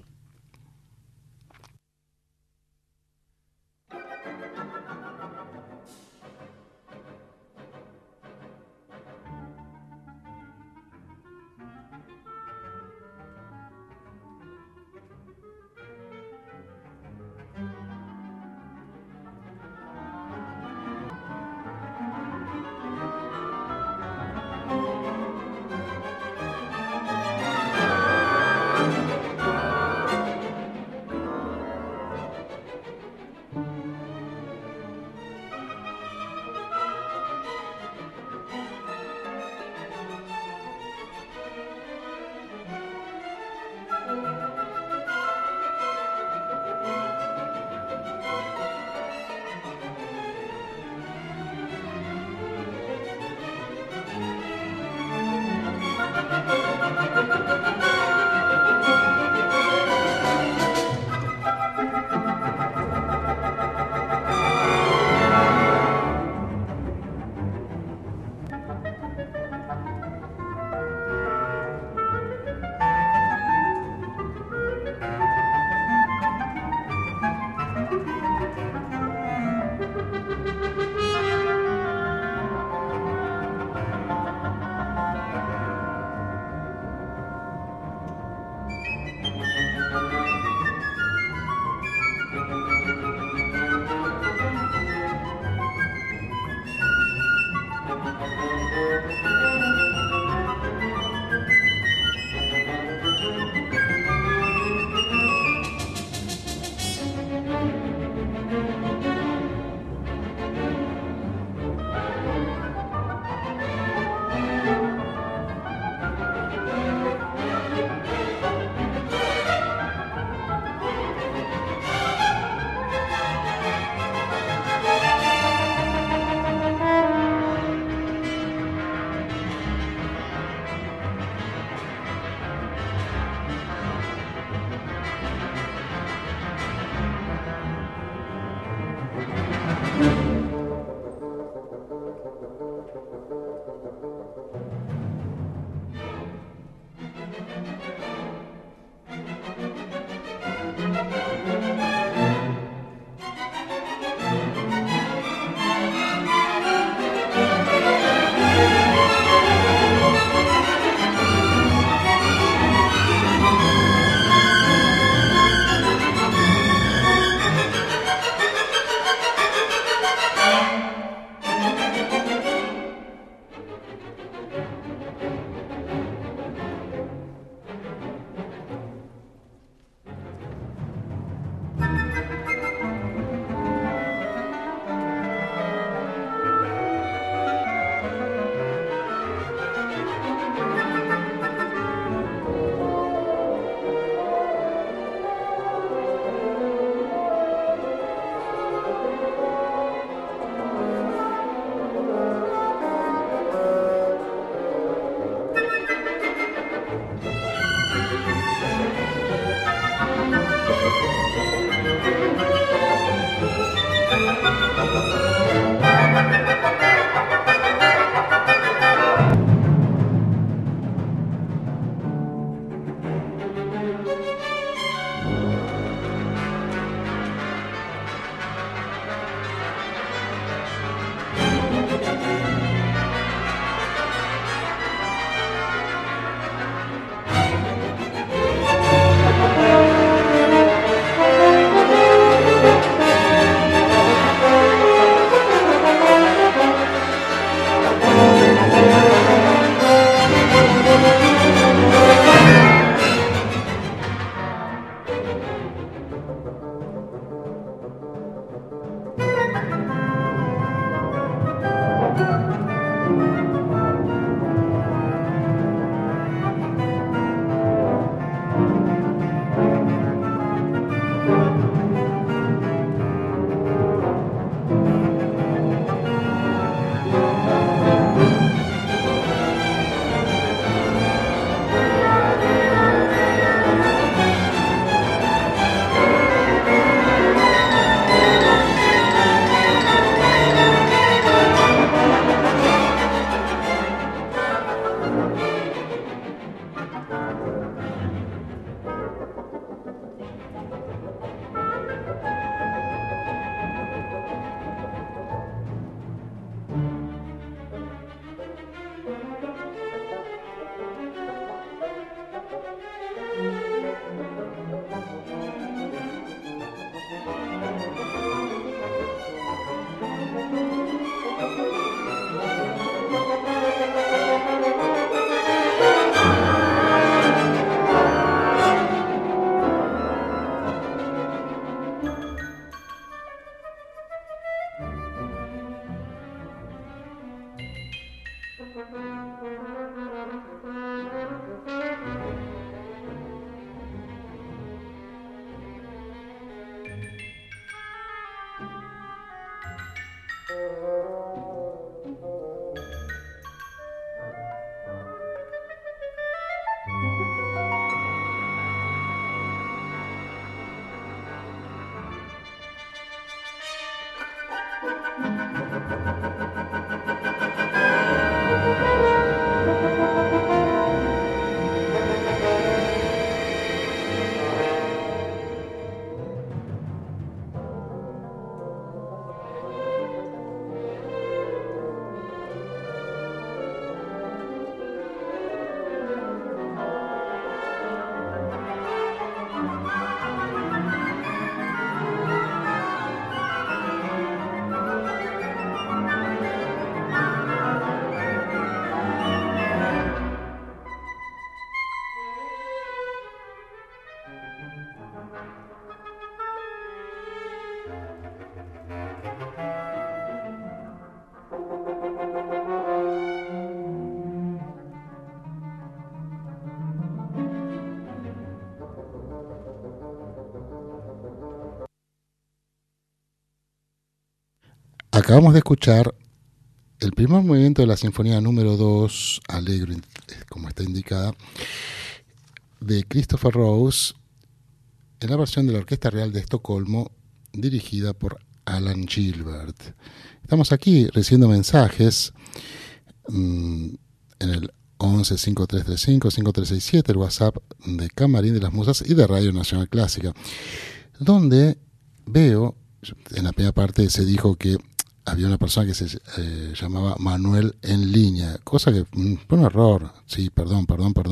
Acabamos de escuchar el primer movimiento de la Sinfonía número 2, Allegro, como está indicada, de Christopher Rose, en la versión de la Orquesta Real de Estocolmo, dirigida por Alan Gilbert. Estamos aquí recibiendo mensajes en el 11 5335 5367, el WhatsApp de Camarín de las Musas y de Radio Nacional Clásica, donde veo, en la primera parte se dijo que había una persona que se llamaba Manuel en línea, cosa que fue un error. Sí, perdón.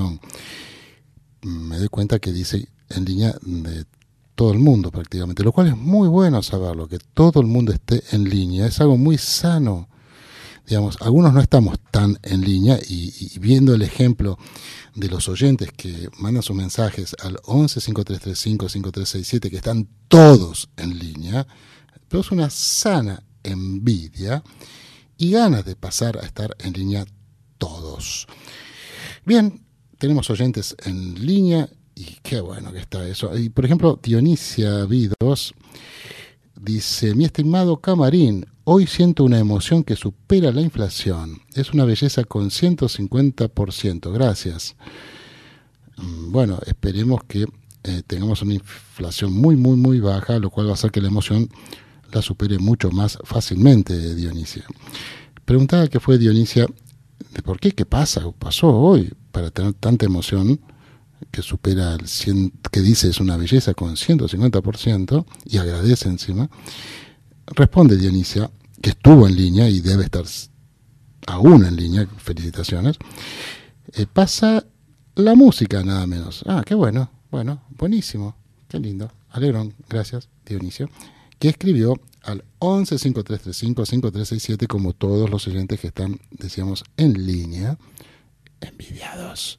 Me doy cuenta que dice en línea de todo el mundo prácticamente, lo cual es muy bueno saberlo, que todo el mundo esté en línea, es algo muy sano. Digamos, algunos no estamos tan en línea y viendo el ejemplo de los oyentes que mandan sus mensajes al 11 5335 5367, que están todos en línea, pero es una sana envidia y ganas de pasar a estar en línea todos. Bien, tenemos oyentes en línea y qué bueno que está eso. Y por ejemplo, Dionisia Vidos dice: mi estimado Camarín, hoy siento una emoción que supera la inflación. Es una belleza con 150%. Gracias. Bueno, esperemos que tengamos una inflación muy baja, lo cual va a hacer que la emoción la supere mucho más fácilmente, Dionisia. Preguntaba qué fue Dionisia, de por qué, qué pasó hoy para tener tanta emoción que supera el 100, que dice es una belleza con 150%, y agradece encima. Responde Dionisia, que estuvo en línea y debe estar aún en línea, felicitaciones. Pasa la música nada menos. Ah, qué bueno, buenísimo, qué lindo, alegrón, gracias Dionisio, que escribió al 11 5335 5367, como todos los oyentes que están, decíamos, en línea, envidiados,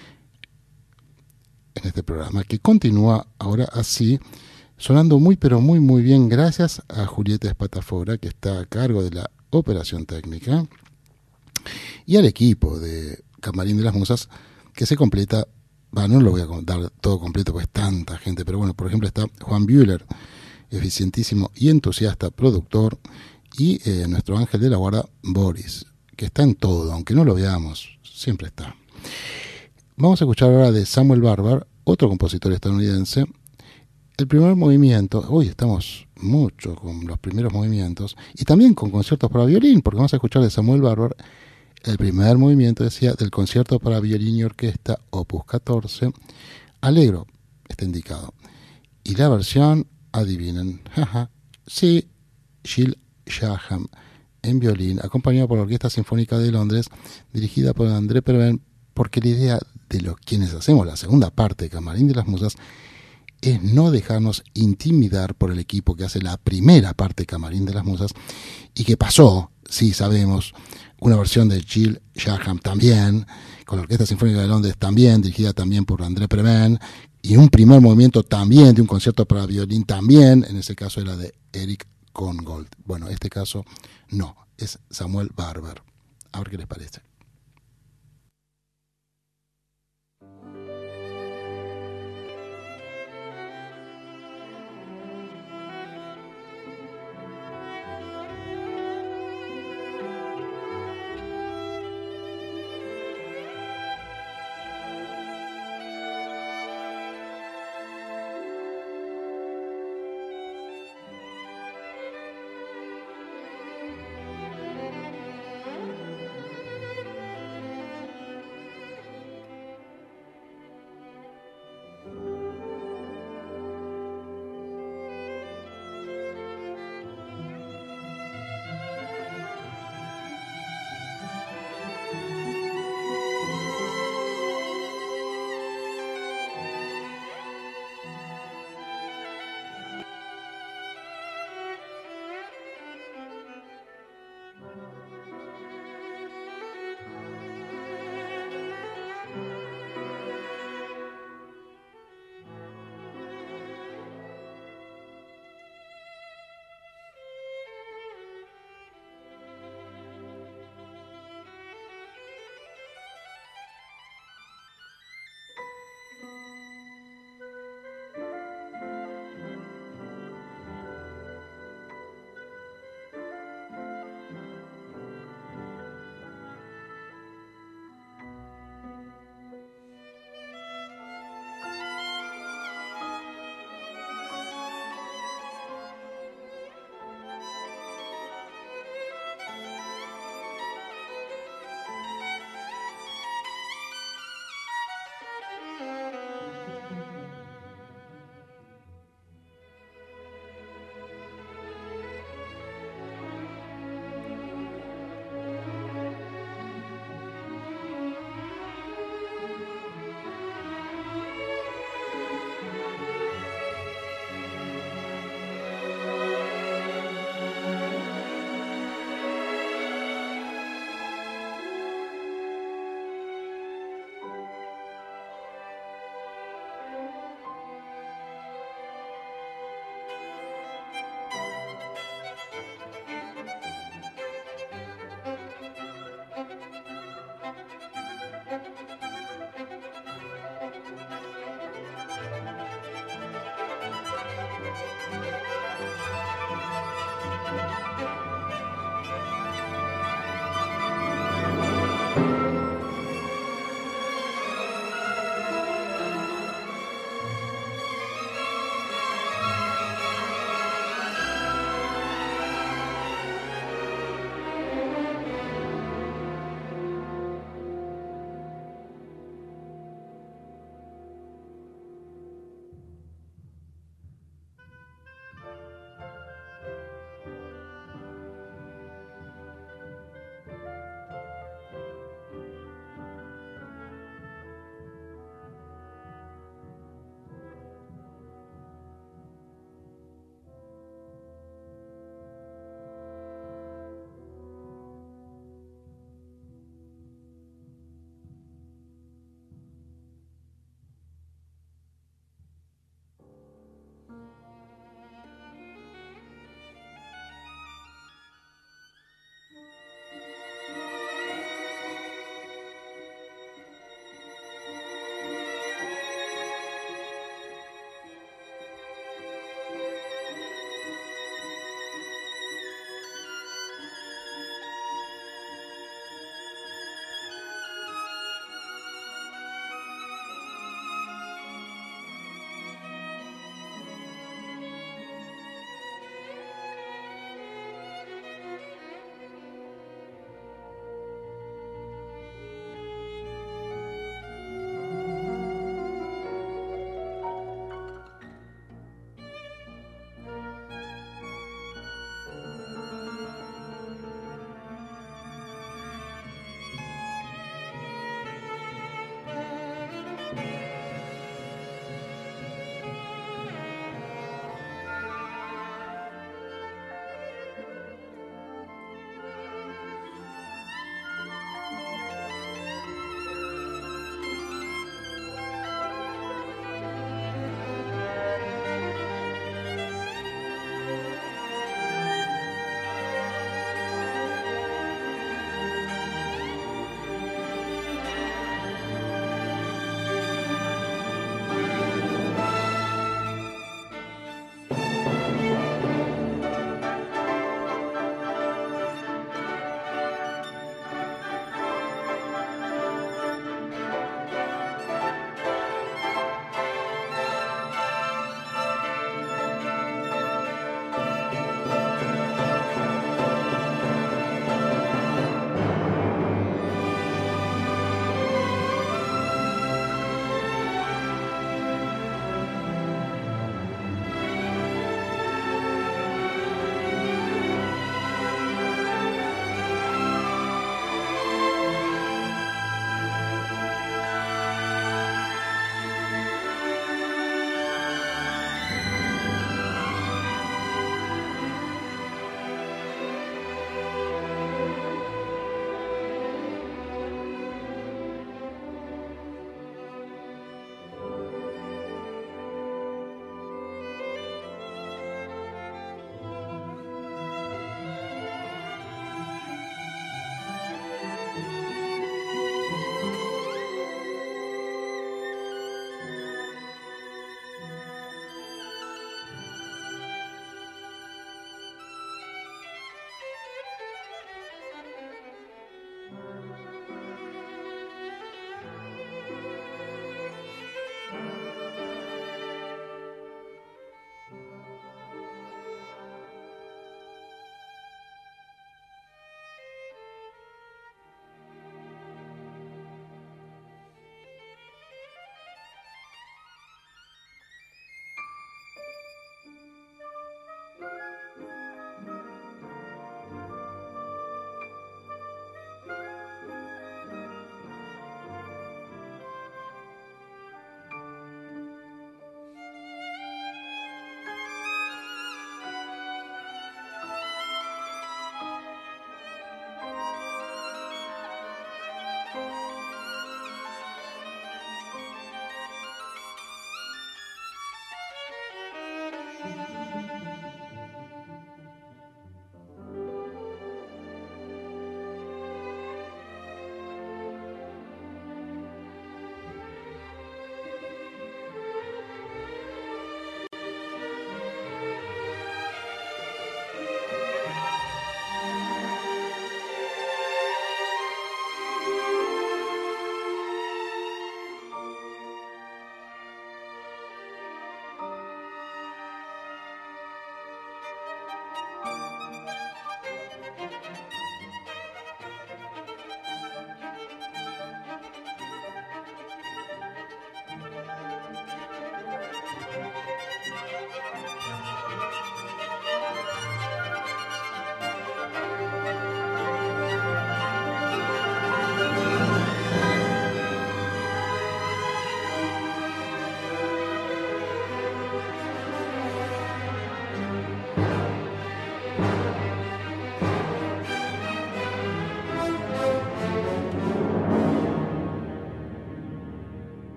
en este programa, que continúa ahora así, sonando muy bien, gracias a Julieta Espatafora, que está a cargo de la operación técnica, y al equipo de Camarín de las Musas, que se completa. No lo voy a dar todo completo, pues tanta gente, pero bueno, por ejemplo está Juan Bühler, eficientísimo y entusiasta productor, y nuestro ángel de la guarda, Boris, que está en todo, aunque no lo veamos, siempre está. Vamos a escuchar ahora de Samuel Barber, otro compositor estadounidense, el primer movimiento. Hoy estamos mucho con los primeros movimientos, y también con conciertos para violín, porque vamos a escuchar de Samuel Barber el primer movimiento, decía, del concierto para violín y orquesta, opus 14, Allegro, está indicado. Y la versión, adivinen, sí, Gilles Shaham en violín, acompañado por la Orquesta Sinfónica de Londres, dirigida por André Perben, porque la idea de los quienes hacemos la segunda parte de Camarín de las Musas es no dejarnos intimidar por el equipo que hace la primera parte de Camarín de las Musas, y que pasó, sí sabemos, una versión de Gilles Shaham también, con la Orquesta Sinfónica de Londres también, dirigida también por André Perben, y un primer movimiento también de un concierto para violín también, en ese caso era de Eric Kongold. Bueno, en este caso no, es Samuel Barber. A ver qué les parece.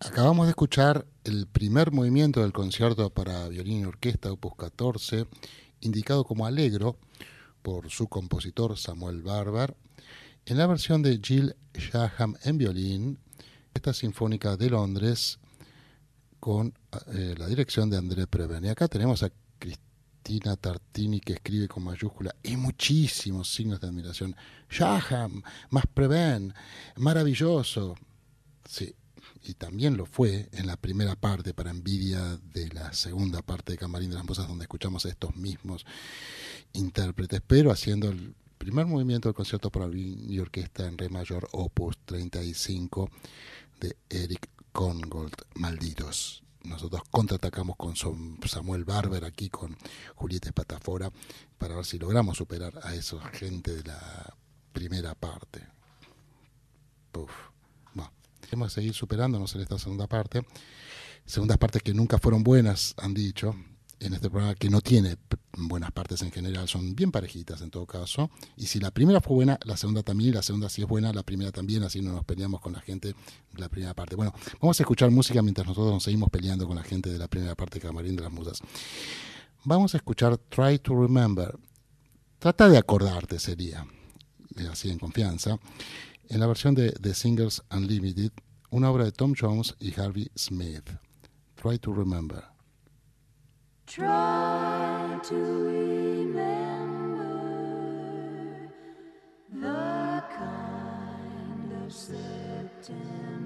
Acabamos de escuchar el primer movimiento del concierto para violín y orquesta opus 14, indicado como Allegro por su compositor Samuel Barber, en la versión de Jill Shaham en violín, esta sinfónica de Londres, con la dirección de André Previn. Y acá tenemos a Cristina Tartini, que escribe con mayúscula y muchísimos signos de admiración. Shaham, más Previn, maravilloso. Sí, y también lo fue en la primera parte, para envidia de la segunda parte de Camarín de las Musas, donde escuchamos a estos mismos intérpretes, pero haciendo el primer movimiento del concierto para violín y orquesta en re mayor opus 35 de Eric Korngold. Malditos. Nosotros contraatacamos con Samuel Barber, aquí con Julieta Espatafora, para ver si logramos superar a esa gente de la primera parte. Uf. Bueno, tenemos que seguir superándonos en esta segunda parte. Segundas partes que nunca fueron buenas, han dicho, en este programa, que no tiene buenas partes en general, son bien parejitas en todo caso, y si la primera fue buena, la segunda también, y la segunda si es buena, la primera también, así no nos peleamos con la gente de la primera parte. Bueno, vamos a escuchar música mientras nosotros nos seguimos peleando con la gente de la primera parte de Camarín de las Musas. Vamos a escuchar Try to Remember, trata de acordarte sería, así en confianza, en la versión de The Singers Unlimited, una obra de Tom Jones y Harvey Smith. Try to Remember. Try to remember the kind of September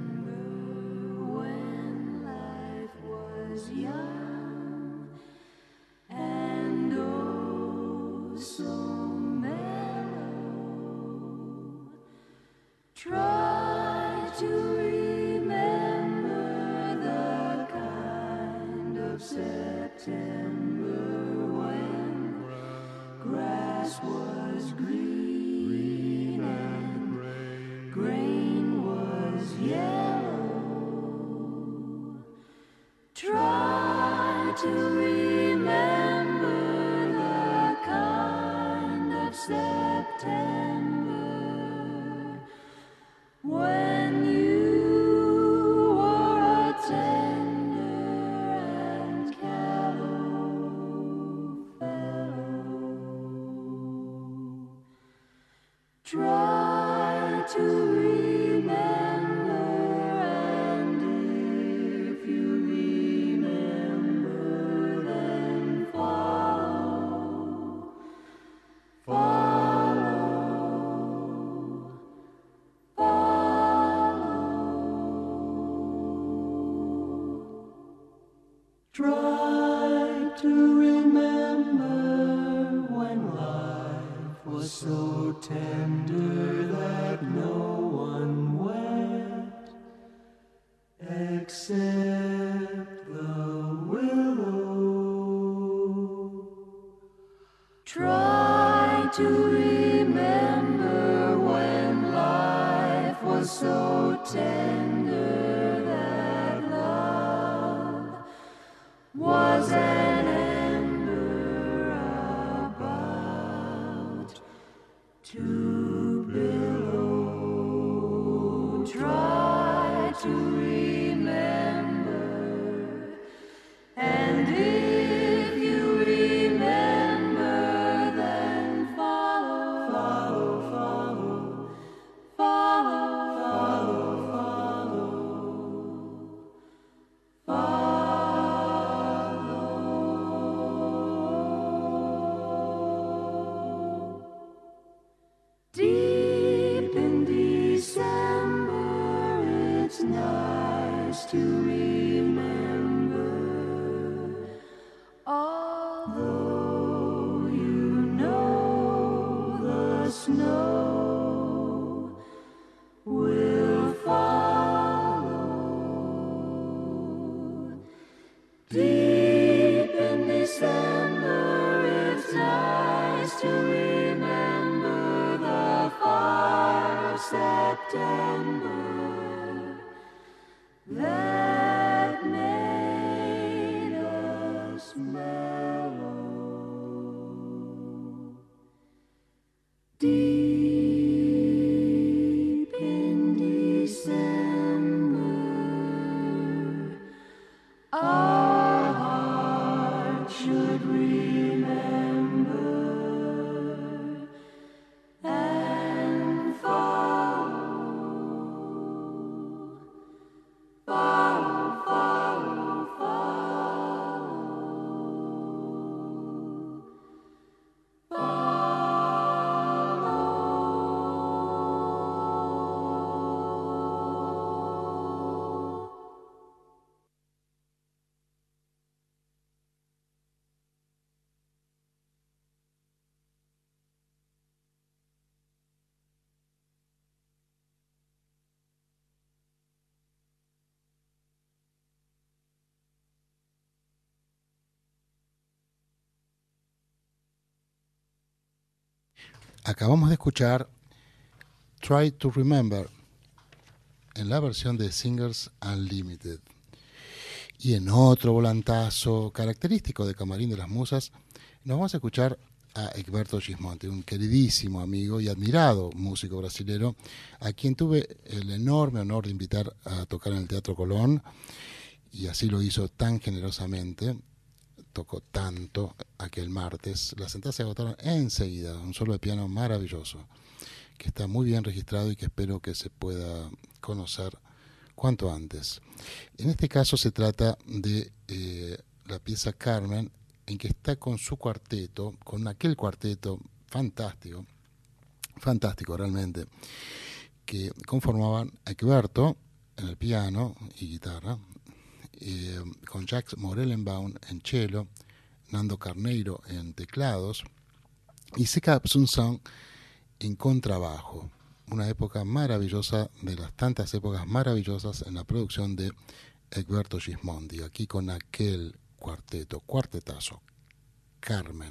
when life was young and oh so mellow. Try to remember the kind of September when grass was green and grain was yellow. Try to remember the kind of September when you were a tender and callow fellow. Try to remember, and if you remember, then follow, follow, follow. Try to remember when life was so tender that no one wept except the willow. Try to remember when life was so tender that love was an ember about to billow. Try to remember, and if you remember, then follow, follow, follow, follow, follow, follow. Deep in December, it's nice to remember, although you know the snow will follow. Deep in December, it's nice to remember the fire of September that made us mellow. Deep in December, Acabamos de escuchar Try to Remember en la versión de Singers Unlimited. Y en otro volantazo característico de Camarín de las Musas, nos vamos a escuchar a Egberto Gismonti, un queridísimo amigo y admirado músico brasilero, a quien tuve el enorme honor de invitar a tocar en el Teatro Colón, y así lo hizo tan generosamente. Tocó tanto aquel martes, las entradas se agotaron enseguida, un solo de piano maravilloso, que está muy bien registrado y que espero que se pueda conocer cuanto antes. En este caso se trata de la pieza Carmen, en que está con su cuarteto, con aquel cuarteto fantástico realmente, que conformaban Egberto en el piano y guitarra, con Jacques Morellenbaum en cello, Nando Carneiro en teclados y Seka Absunsan en contrabajo. Una época maravillosa, de las tantas épocas maravillosas en la producción de Egberto Gismonti, aquí con aquel cuartetazo, Carmen.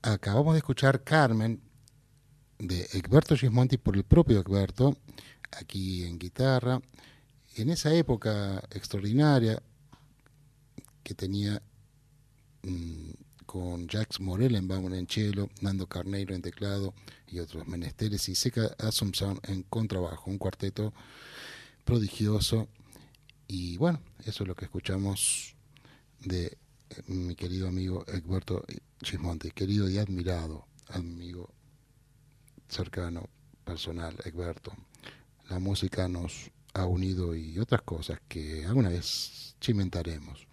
acabamos de escuchar Carmen de Egberto Gismonti por el propio Egberto, aquí en guitarra, en esa época extraordinaria que tenía con Jacques Morellenbaum en cello, Nando Carneiro en teclado y otros menesteres, y Seca Assumption en contrabajo, un cuarteto prodigioso. Y bueno, eso es lo que escuchamos de mi querido amigo Egberto Gismonti, querido y admirado amigo cercano, personal, Egberto. La música nos ha unido y otras cosas que alguna vez cimentaremos.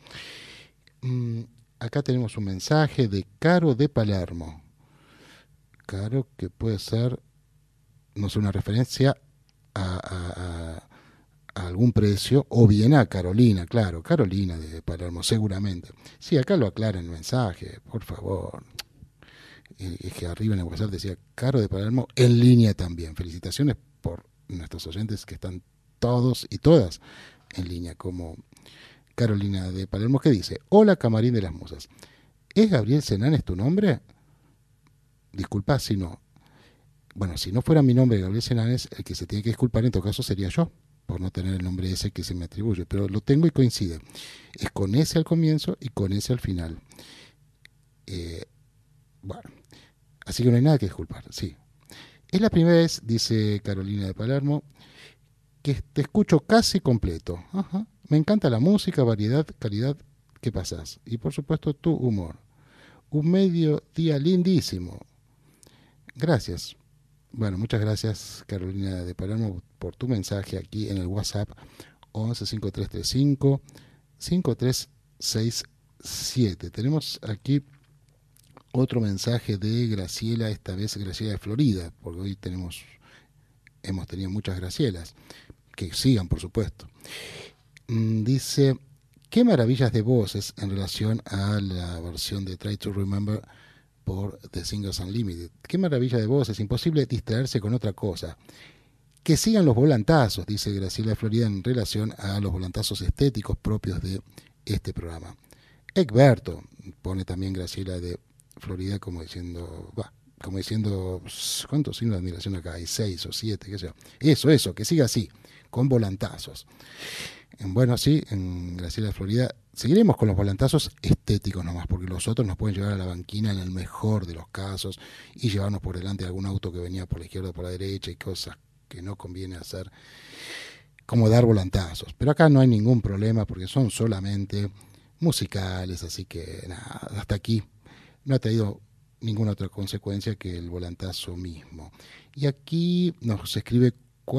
Acá tenemos un mensaje de Caro de Palermo. Caro, que puede ser, no sé, una referencia a algún precio, o bien a Carolina, claro, Carolina de Palermo, seguramente. Sí, acá lo aclara en el mensaje, por favor. Es que arriba en el WhatsApp decía Caro de Palermo en línea también. Felicitaciones por nuestros oyentes que están todos y todas en línea, como Carolina de Palermo, que dice: hola, Camarín de las Musas, ¿es Gabriel Senanes tu nombre? Disculpa si no. Bueno, si no fuera mi nombre Gabriel Senanes, el que se tiene que disculpar en todo caso sería yo, por no tener el nombre ese que se me atribuye, pero lo tengo y coincide. Es con ese al comienzo y con ese al final. Bueno, así que no hay nada que disculpar, sí. Es la primera vez, dice Carolina de Palermo, que te escucho casi completo. Ajá. Me encanta la música, variedad, calidad que pasás. Y por supuesto tu humor. Un mediodía lindísimo. Gracias. Bueno, muchas gracias Carolina de Palermo por tu mensaje aquí en el WhatsApp 115335 5367. Tenemos aquí otro mensaje de Graciela, esta vez Graciela de Florida, porque hoy hemos tenido muchas Gracielas, que sigan por supuesto. Dice: qué maravillas de voces en relación a la versión de Try to Remember por The Singers Unlimited. Qué maravilla de voces, imposible distraerse con otra cosa. Que sigan los volantazos, dice Graciela de Florida, en relación a los volantazos estéticos propios de este programa. Egberto, pone también Graciela de Florida como diciendo, ¿cuántos signos de admiración acá? Hay 6 o 7, qué sé yo. Eso, que siga así, con volantazos. Bueno, sí, en Graciela de Florida seguiremos con los volantazos estéticos nomás, porque los otros nos pueden llevar a la banquina en el mejor de los casos y llevarnos por delante algún auto que venía por la izquierda o por la derecha y cosas que no conviene hacer, como dar volantazos. Pero acá no hay ningún problema porque son solamente musicales, así que nada, hasta aquí no ha traído ninguna otra consecuencia que el volantazo mismo. Y aquí nos escribe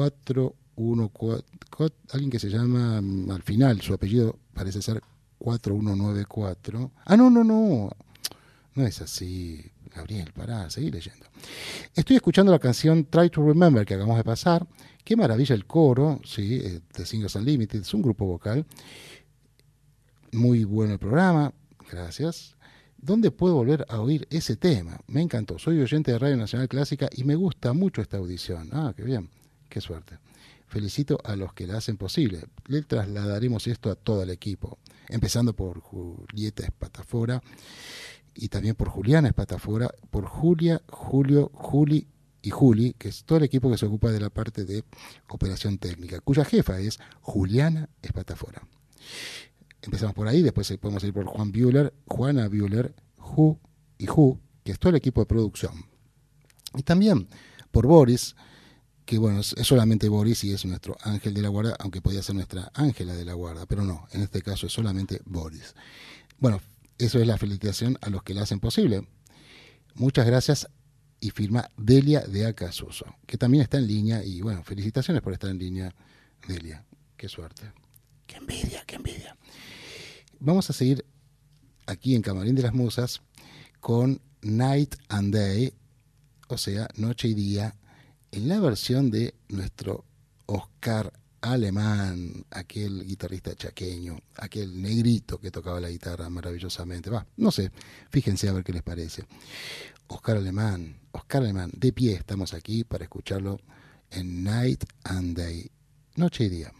414, alguien que se llama, al final su apellido parece ser 4194. No es así, Gabriel, pará, seguí leyendo. Estoy escuchando la canción Try to Remember que acabamos de pasar. Qué maravilla el coro, sí, de Singers Unlimited, es un grupo vocal. Muy bueno el programa, gracias. ¿Dónde puedo volver a oír ese tema? Me encantó, soy oyente de Radio Nacional Clásica y me gusta mucho esta audición. Ah, qué bien, qué suerte. Felicito a los que la hacen posible. Le trasladaremos esto a todo el equipo, empezando por Julieta Espatafora y también por Juliana Espatafora, por Julia, Julio, Juli y Juli, que es todo el equipo que se ocupa de la parte de operación técnica, cuya jefa es Juliana Espatafora. Empezamos por ahí, después podemos ir por Juana Buehler, Ju, que es todo el equipo de producción. Y también por Boris, que bueno, es solamente Boris y es nuestro ángel de la guarda, aunque podía ser nuestra ángela de la guarda, pero no, en este caso es solamente Boris. Bueno, eso es la felicitación a los que la hacen posible. Muchas gracias, y firma Delia de Acasuso, que también está en línea, y bueno, felicitaciones por estar en línea, Delia, qué suerte. Qué envidia, qué envidia. Vamos a seguir aquí en Camarín de las Musas con Night and Day, o sea, Noche y Día, en la versión de nuestro Oscar Alemán, aquel guitarrista chaqueño, aquel negrito que tocaba la guitarra maravillosamente. No sé, fíjense a ver qué les parece. Oscar Alemán, de pie estamos aquí para escucharlo en Night and Day, Noche y Día.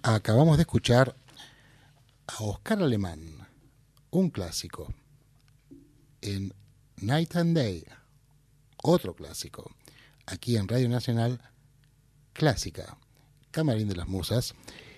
Acabamos de escuchar a Oscar Alemán, un clásico, en Night and Day, otro clásico, aquí en Radio Nacional Clásica, Camarín de las Musas,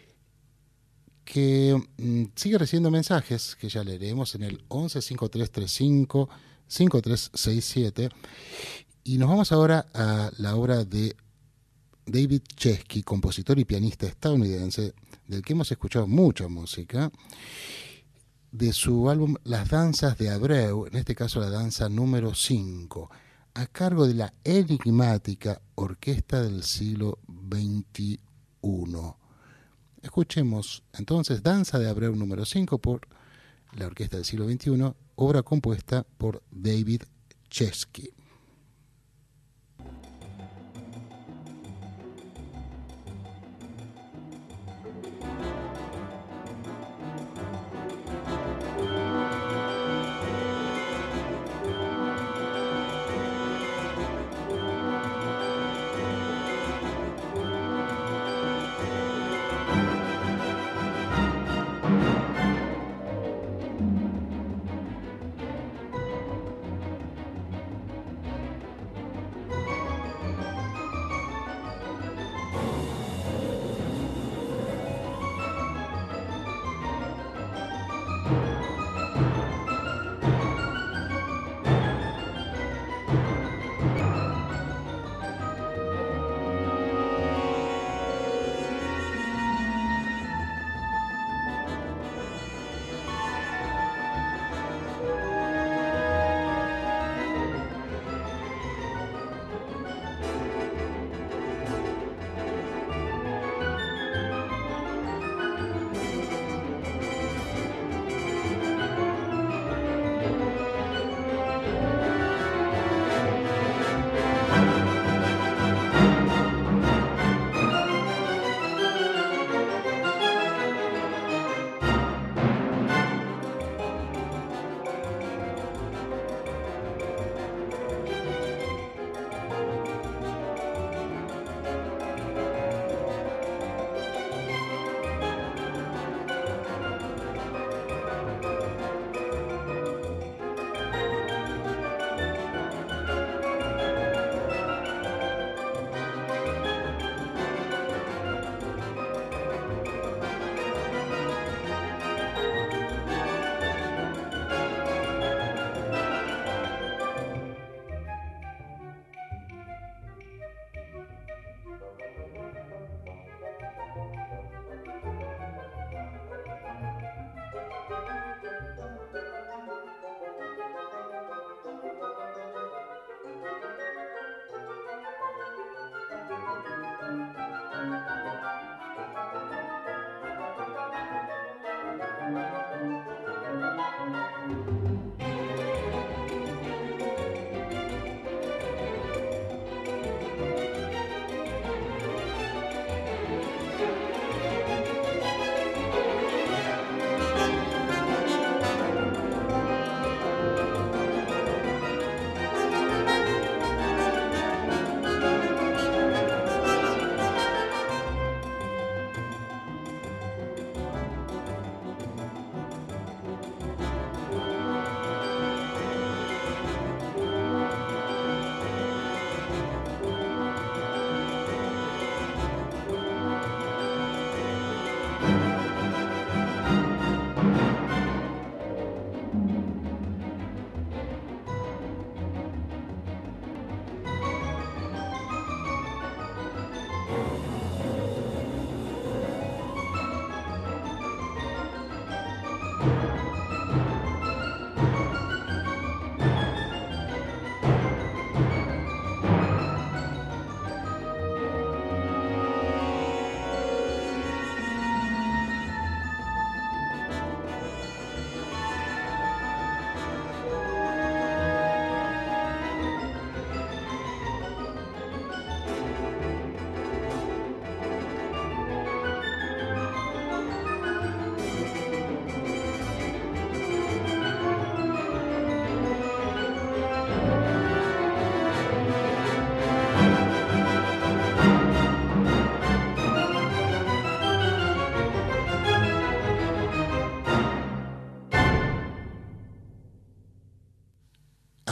que sigue recibiendo mensajes que ya leeremos en el 11 5335 5367, y nos vamos ahora a la obra de David Chesky, compositor y pianista estadounidense, del que hemos escuchado mucha música, de su álbum Las Danzas de Abreu, en este caso la danza número 5, a cargo de la enigmática Orquesta del Siglo XXI. Escuchemos entonces Danza de Abreu número 5 por la Orquesta del Siglo XXI, obra compuesta por David Chesky.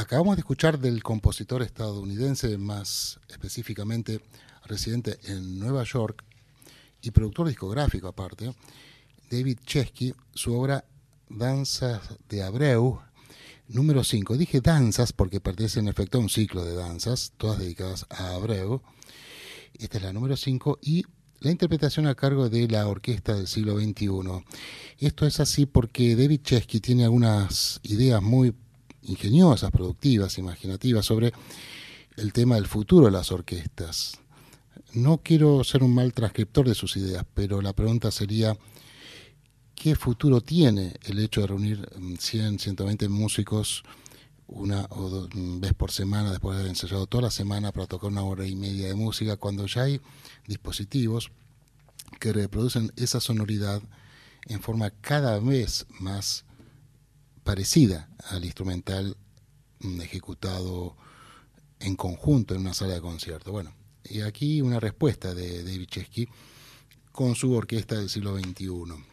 Acabamos de escuchar del compositor estadounidense, más específicamente residente en Nueva York y productor discográfico aparte, David Chesky, su obra Danzas de Abreu, número 5. Dije danzas porque pertenece en efecto a un ciclo de danzas, todas dedicadas a Abreu. Esta es la número 5 y la interpretación a cargo de la Orquesta del Siglo XXI. Esto es así porque David Chesky tiene algunas ideas muy ingeniosas, productivas, imaginativas sobre el tema del futuro de las orquestas. No quiero ser un mal transcriptor de sus ideas, pero la pregunta sería: ¿qué futuro tiene el hecho de reunir 100, 120 músicos una o dos vez por semana, después de haber ensayado toda la semana para tocar 1 hora y media de música, cuando ya hay dispositivos que reproducen esa sonoridad en forma cada vez más parecida al instrumental ejecutado en conjunto en una sala de concierto? Bueno, y aquí una respuesta de David Chesky con su Orquesta del Siglo XXI.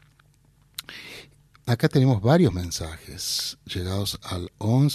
Acá tenemos varios mensajes llegados al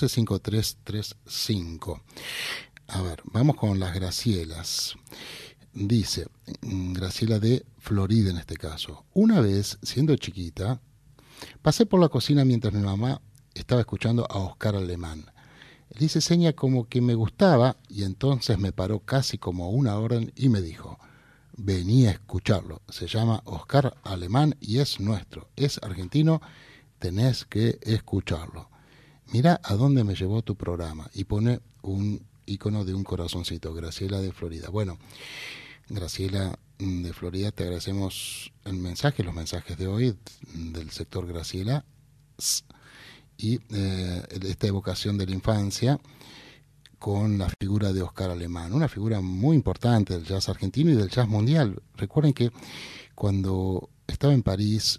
115335. A ver, vamos con las Gracielas. Dice, Graciela de Florida en este caso: una vez, siendo chiquita, pasé por la cocina mientras mi mamá estaba escuchando a Oscar Alemán. Le hice seña como que me gustaba y entonces me paró casi como una orden y me dijo: vení a escucharlo, se llama Oscar Alemán y es nuestro, es argentino, tenés que escucharlo. Mira a dónde me llevó tu programa, y pone un icono de un corazoncito. Graciela de Florida. Bueno, Graciela de Florida, te agradecemos el mensaje, los mensajes de hoy del sector Graciela y esta evocación de la infancia con la figura de Oscar Alemán, una figura muy importante del jazz argentino y del jazz mundial. Recuerden que cuando estaba en París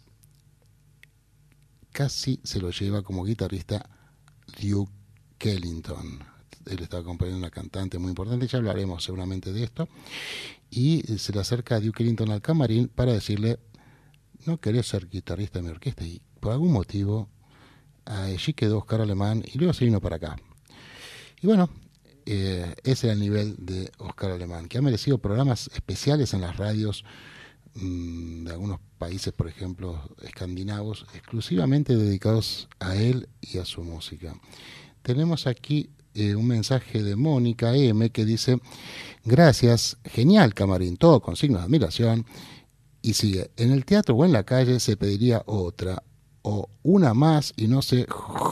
casi se lo lleva como guitarrista Duke Ellington. Él estaba acompañando a una cantante muy importante, ya hablaremos seguramente de esto, y se le acerca a Duke Ellington al camarín para decirle: no querés ser guitarrista de mi orquesta, y por algún motivo allí quedó Oscar Alemán y luego se vino para acá. Y bueno, ese era el nivel de Oscar Alemán, que ha merecido programas especiales en las radios de algunos países, por ejemplo, escandinavos, exclusivamente dedicados a él y a su música. Tenemos aquí un mensaje de Mónica M. que dice: gracias, genial camarín, todo con signos de admiración. Y sigue: en el teatro o en la calle se pediría otra, o una más y no sé,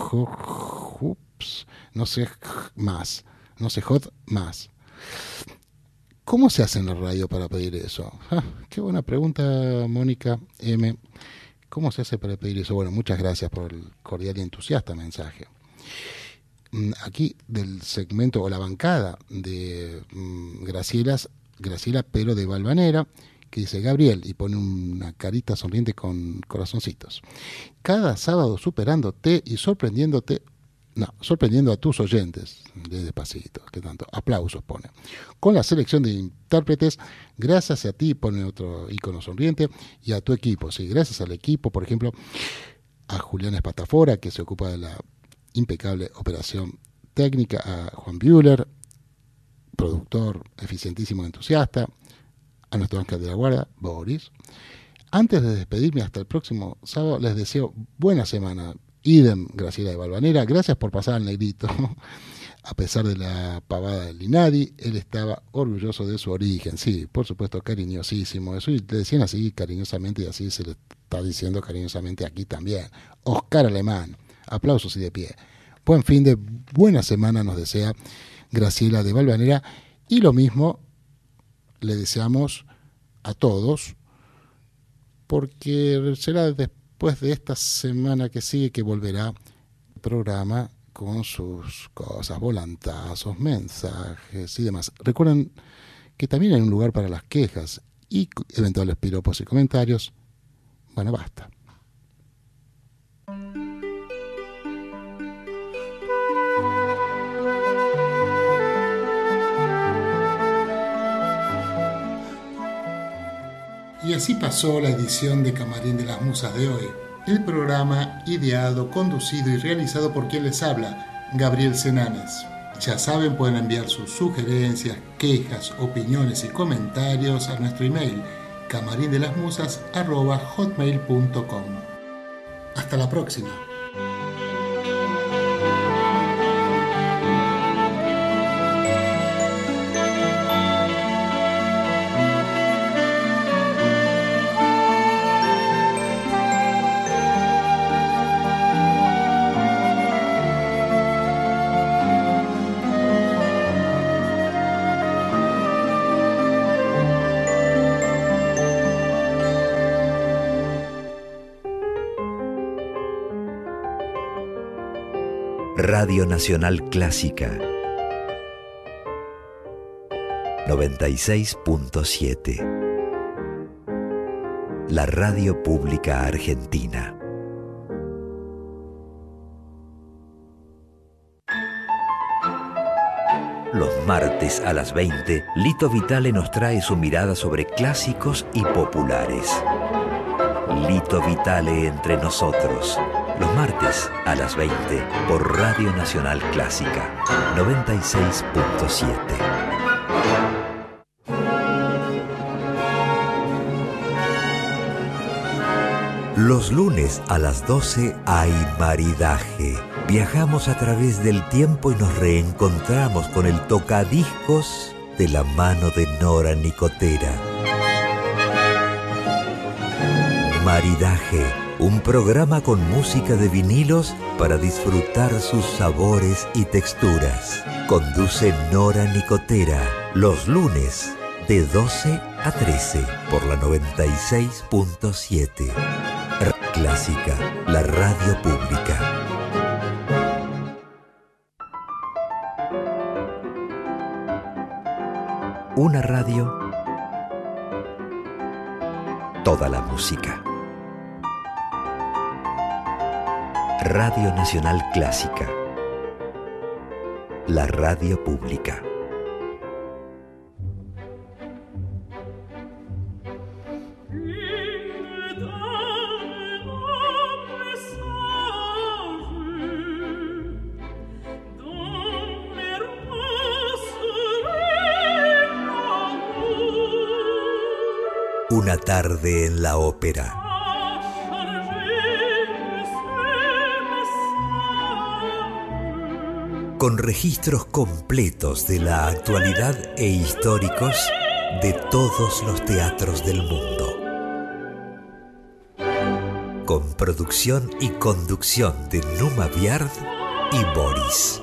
no sé hot más. ¿Cómo se hace en la radio para pedir eso? Qué buena pregunta, Mónica M. ¿Cómo se hace para pedir eso? Bueno, muchas gracias por el cordial y entusiasta mensaje. Aquí del segmento o la bancada de Graciela, pero de Valvanera, que dice Gabriel, y pone una carita sonriente con corazoncitos. Cada sábado superándote y sorprendiendo a tus oyentes, de Despacito, que tanto, aplausos pone. Con la selección de intérpretes, gracias a ti, pone otro icono sonriente, y a tu equipo, sí, gracias al equipo, por ejemplo, a Julián Espatafora, que se ocupa de la impecable operación técnica, a Juan Buehler, productor eficientísimo y entusiasta, a nuestro ángel de la guarda, Boris. Antes de despedirme hasta el próximo sábado, les deseo buena semana. Idem, Graciela de Valvanera, gracias por pasar al negrito. A pesar de la pavada del Linadi, él estaba orgulloso de su origen, sí, por supuesto, cariñosísimo, eso, y le decían así cariñosamente, y así se le está diciendo cariñosamente aquí también. Oscar Alemán, aplausos y de pie. Buen fin de buena semana nos desea Graciela de Valvanera, y lo mismo le deseamos a todos, porque será después de esta semana que sigue que volverá el programa con sus cosas, volantazos, mensajes y demás. Recuerden que también hay un lugar para las quejas y eventuales piropos y comentarios. Bueno, basta. Y así pasó la edición de Camarín de las Musas de hoy. El programa ideado, conducido y realizado por quien les habla, Gabriel Senanes. Ya saben, pueden enviar sus sugerencias, quejas, opiniones y comentarios a nuestro email camarindelasmusas@hotmail.com. Hasta la próxima. Radio Nacional Clásica 96.7. La radio pública argentina. Los martes a las 20, Lito Vitale nos trae su mirada sobre clásicos y populares. Lito Vitale entre nosotros. Los martes a las 20 por Radio Nacional Clásica 96.7. Los lunes a las 12 hay maridaje. Viajamos a través del tiempo y nos reencontramos con el tocadiscos de la mano de Nora Nicotera. Maridaje, un programa con música de vinilos para disfrutar sus sabores y texturas. Conduce Nora Nicotera los lunes de 12 a 13 por la 96.7. Clásica, la radio pública. Una radio, toda la música. Radio Nacional Clásica, la radio pública. Una tarde en la ópera. Con registros completos de la actualidad e históricos de todos los teatros del mundo. Con producción y conducción de Numa Biard y Boris.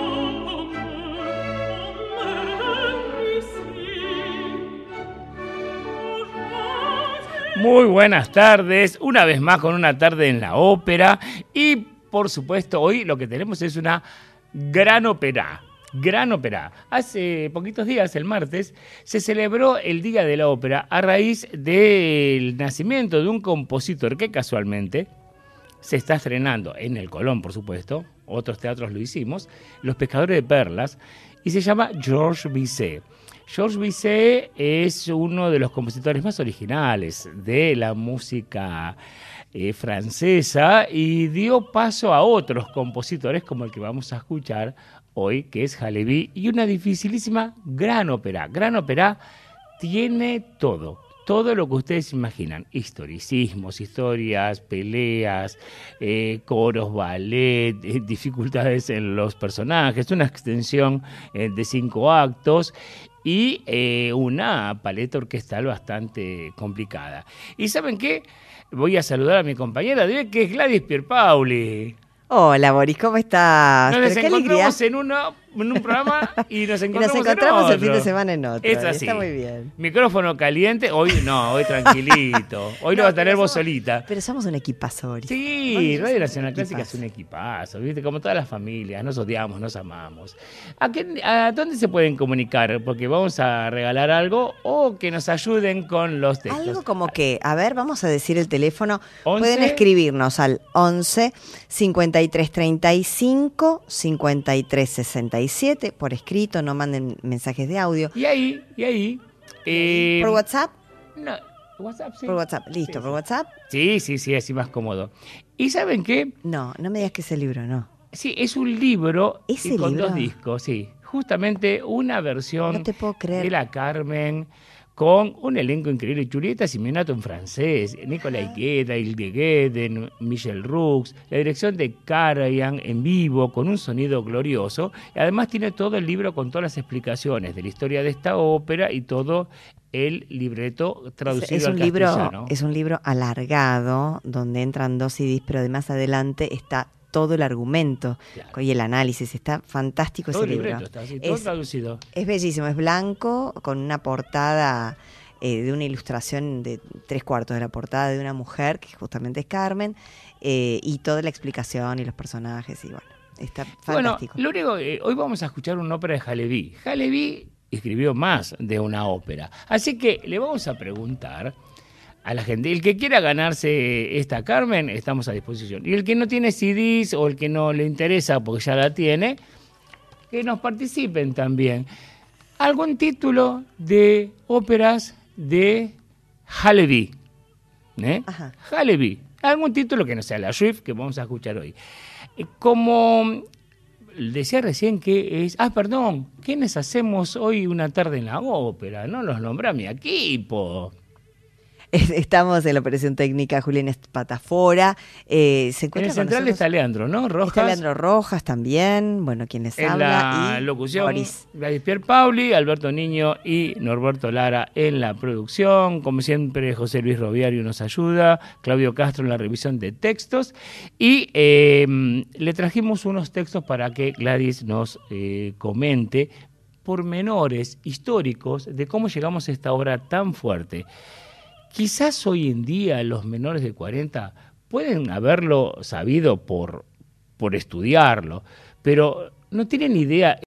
Muy buenas tardes, una vez más con una tarde en la ópera y por supuesto hoy lo que tenemos es una gran ópera. Hace poquitos días, el martes, se celebró el Día de la Ópera a raíz del nacimiento de un compositor que casualmente se está estrenando en el Colón, por supuesto, otros teatros lo hicimos, Los Pescadores de Perlas, y se llama Georges Bizet. Georges Bizet es uno de los compositores más originales de la música francesa y dio paso a otros compositores como el que vamos a escuchar hoy, que es Halévy, y una dificilísima gran ópera. Gran ópera tiene todo lo que ustedes imaginan: historicismos, historias, peleas, coros, ballet, dificultades en los personajes, una extensión de 5 actos y una paleta orquestal bastante complicada. ¿Y saben qué? Voy a saludar a mi compañera de hoy, que es Gladys Pierpaoli. Hola, Boris, ¿cómo estás? Nos Pero encontramos en un programa y nos encontramos el fin de semana en otro. Es así. Está muy bien. Micrófono caliente. Hoy tranquilito. Hoy no vas a tener vos solita. Pero somos un equipazo, Boris. Sí, Radio Nacional Clásica es un equipazo, ¿viste? Como todas las familias, nos odiamos, nos amamos. ¿A dónde se pueden comunicar? Porque vamos a regalar algo o que nos ayuden con los textos. Algo como que, a ver, vamos a decir el teléfono. 11. Pueden escribirnos al 11 53 35 53 67 por escrito, no manden mensajes de audio. Y ahí. ¿Por WhatsApp? No, WhatsApp, sí. Por WhatsApp, listo, Sí. por WhatsApp. Sí, así más cómodo. ¿Y saben qué? No me digas que ese libro, no. Sí, es un libro ¿Ese con libro? 2 discos, sí. Justamente una versión No te puedo creer. de la Carmen con un elenco increíble. Julieta Simeonato en francés, Nicolai Gueda, Hilde Gueden, Michel Roux, la dirección de Karajan en vivo con un sonido glorioso. Y además tiene todo el libro con todas las explicaciones de la historia de esta ópera y todo el libreto traducido Es al un libro, castellano. es un libro alargado donde entran 2 CDs, pero de más adelante está todo el argumento Claro. y el análisis. Está fantástico Todo ese el libro. libreto está así, todo Es, traducido. es bellísimo, es blanco con una portada de una ilustración de 3/4 de la portada de una mujer que justamente es Carmen, y toda la explicación y los personajes y bueno, está fantástico. Bueno, lo único, hoy vamos a escuchar una ópera de Haleví. Haleví escribió más de una ópera. Así que le vamos a preguntar a la gente, el que quiera ganarse esta Carmen, estamos a disposición. Y el que no tiene CDs o el que no le interesa porque ya la tiene, que nos participen también. ¿Algún título de óperas de Haleví? Ajá. Haleví. Algún título que no sea la Swift, que vamos a escuchar hoy. Como decía recién que es... perdón, ¿quiénes hacemos hoy una tarde en la ópera? No los nombra mi equipo. Estamos en la operación técnica Julián Espatafora. Se En encuentra el con central nosotros- está Leandro, ¿no? Rojas. Está Leandro Rojas también, bueno, quien les En habla. la y locución, Boris. Gladys Pierpauli, Alberto Niño y Norberto Lara en la producción. Como siempre, José Luis Robiario nos ayuda, Claudio Castro en la revisión de textos. Y le trajimos unos textos para que Gladys nos comente pormenores históricos de cómo llegamos a esta obra tan fuerte. Quizás hoy en día los menores de 40 pueden haberlo sabido por estudiarlo, pero no tienen idea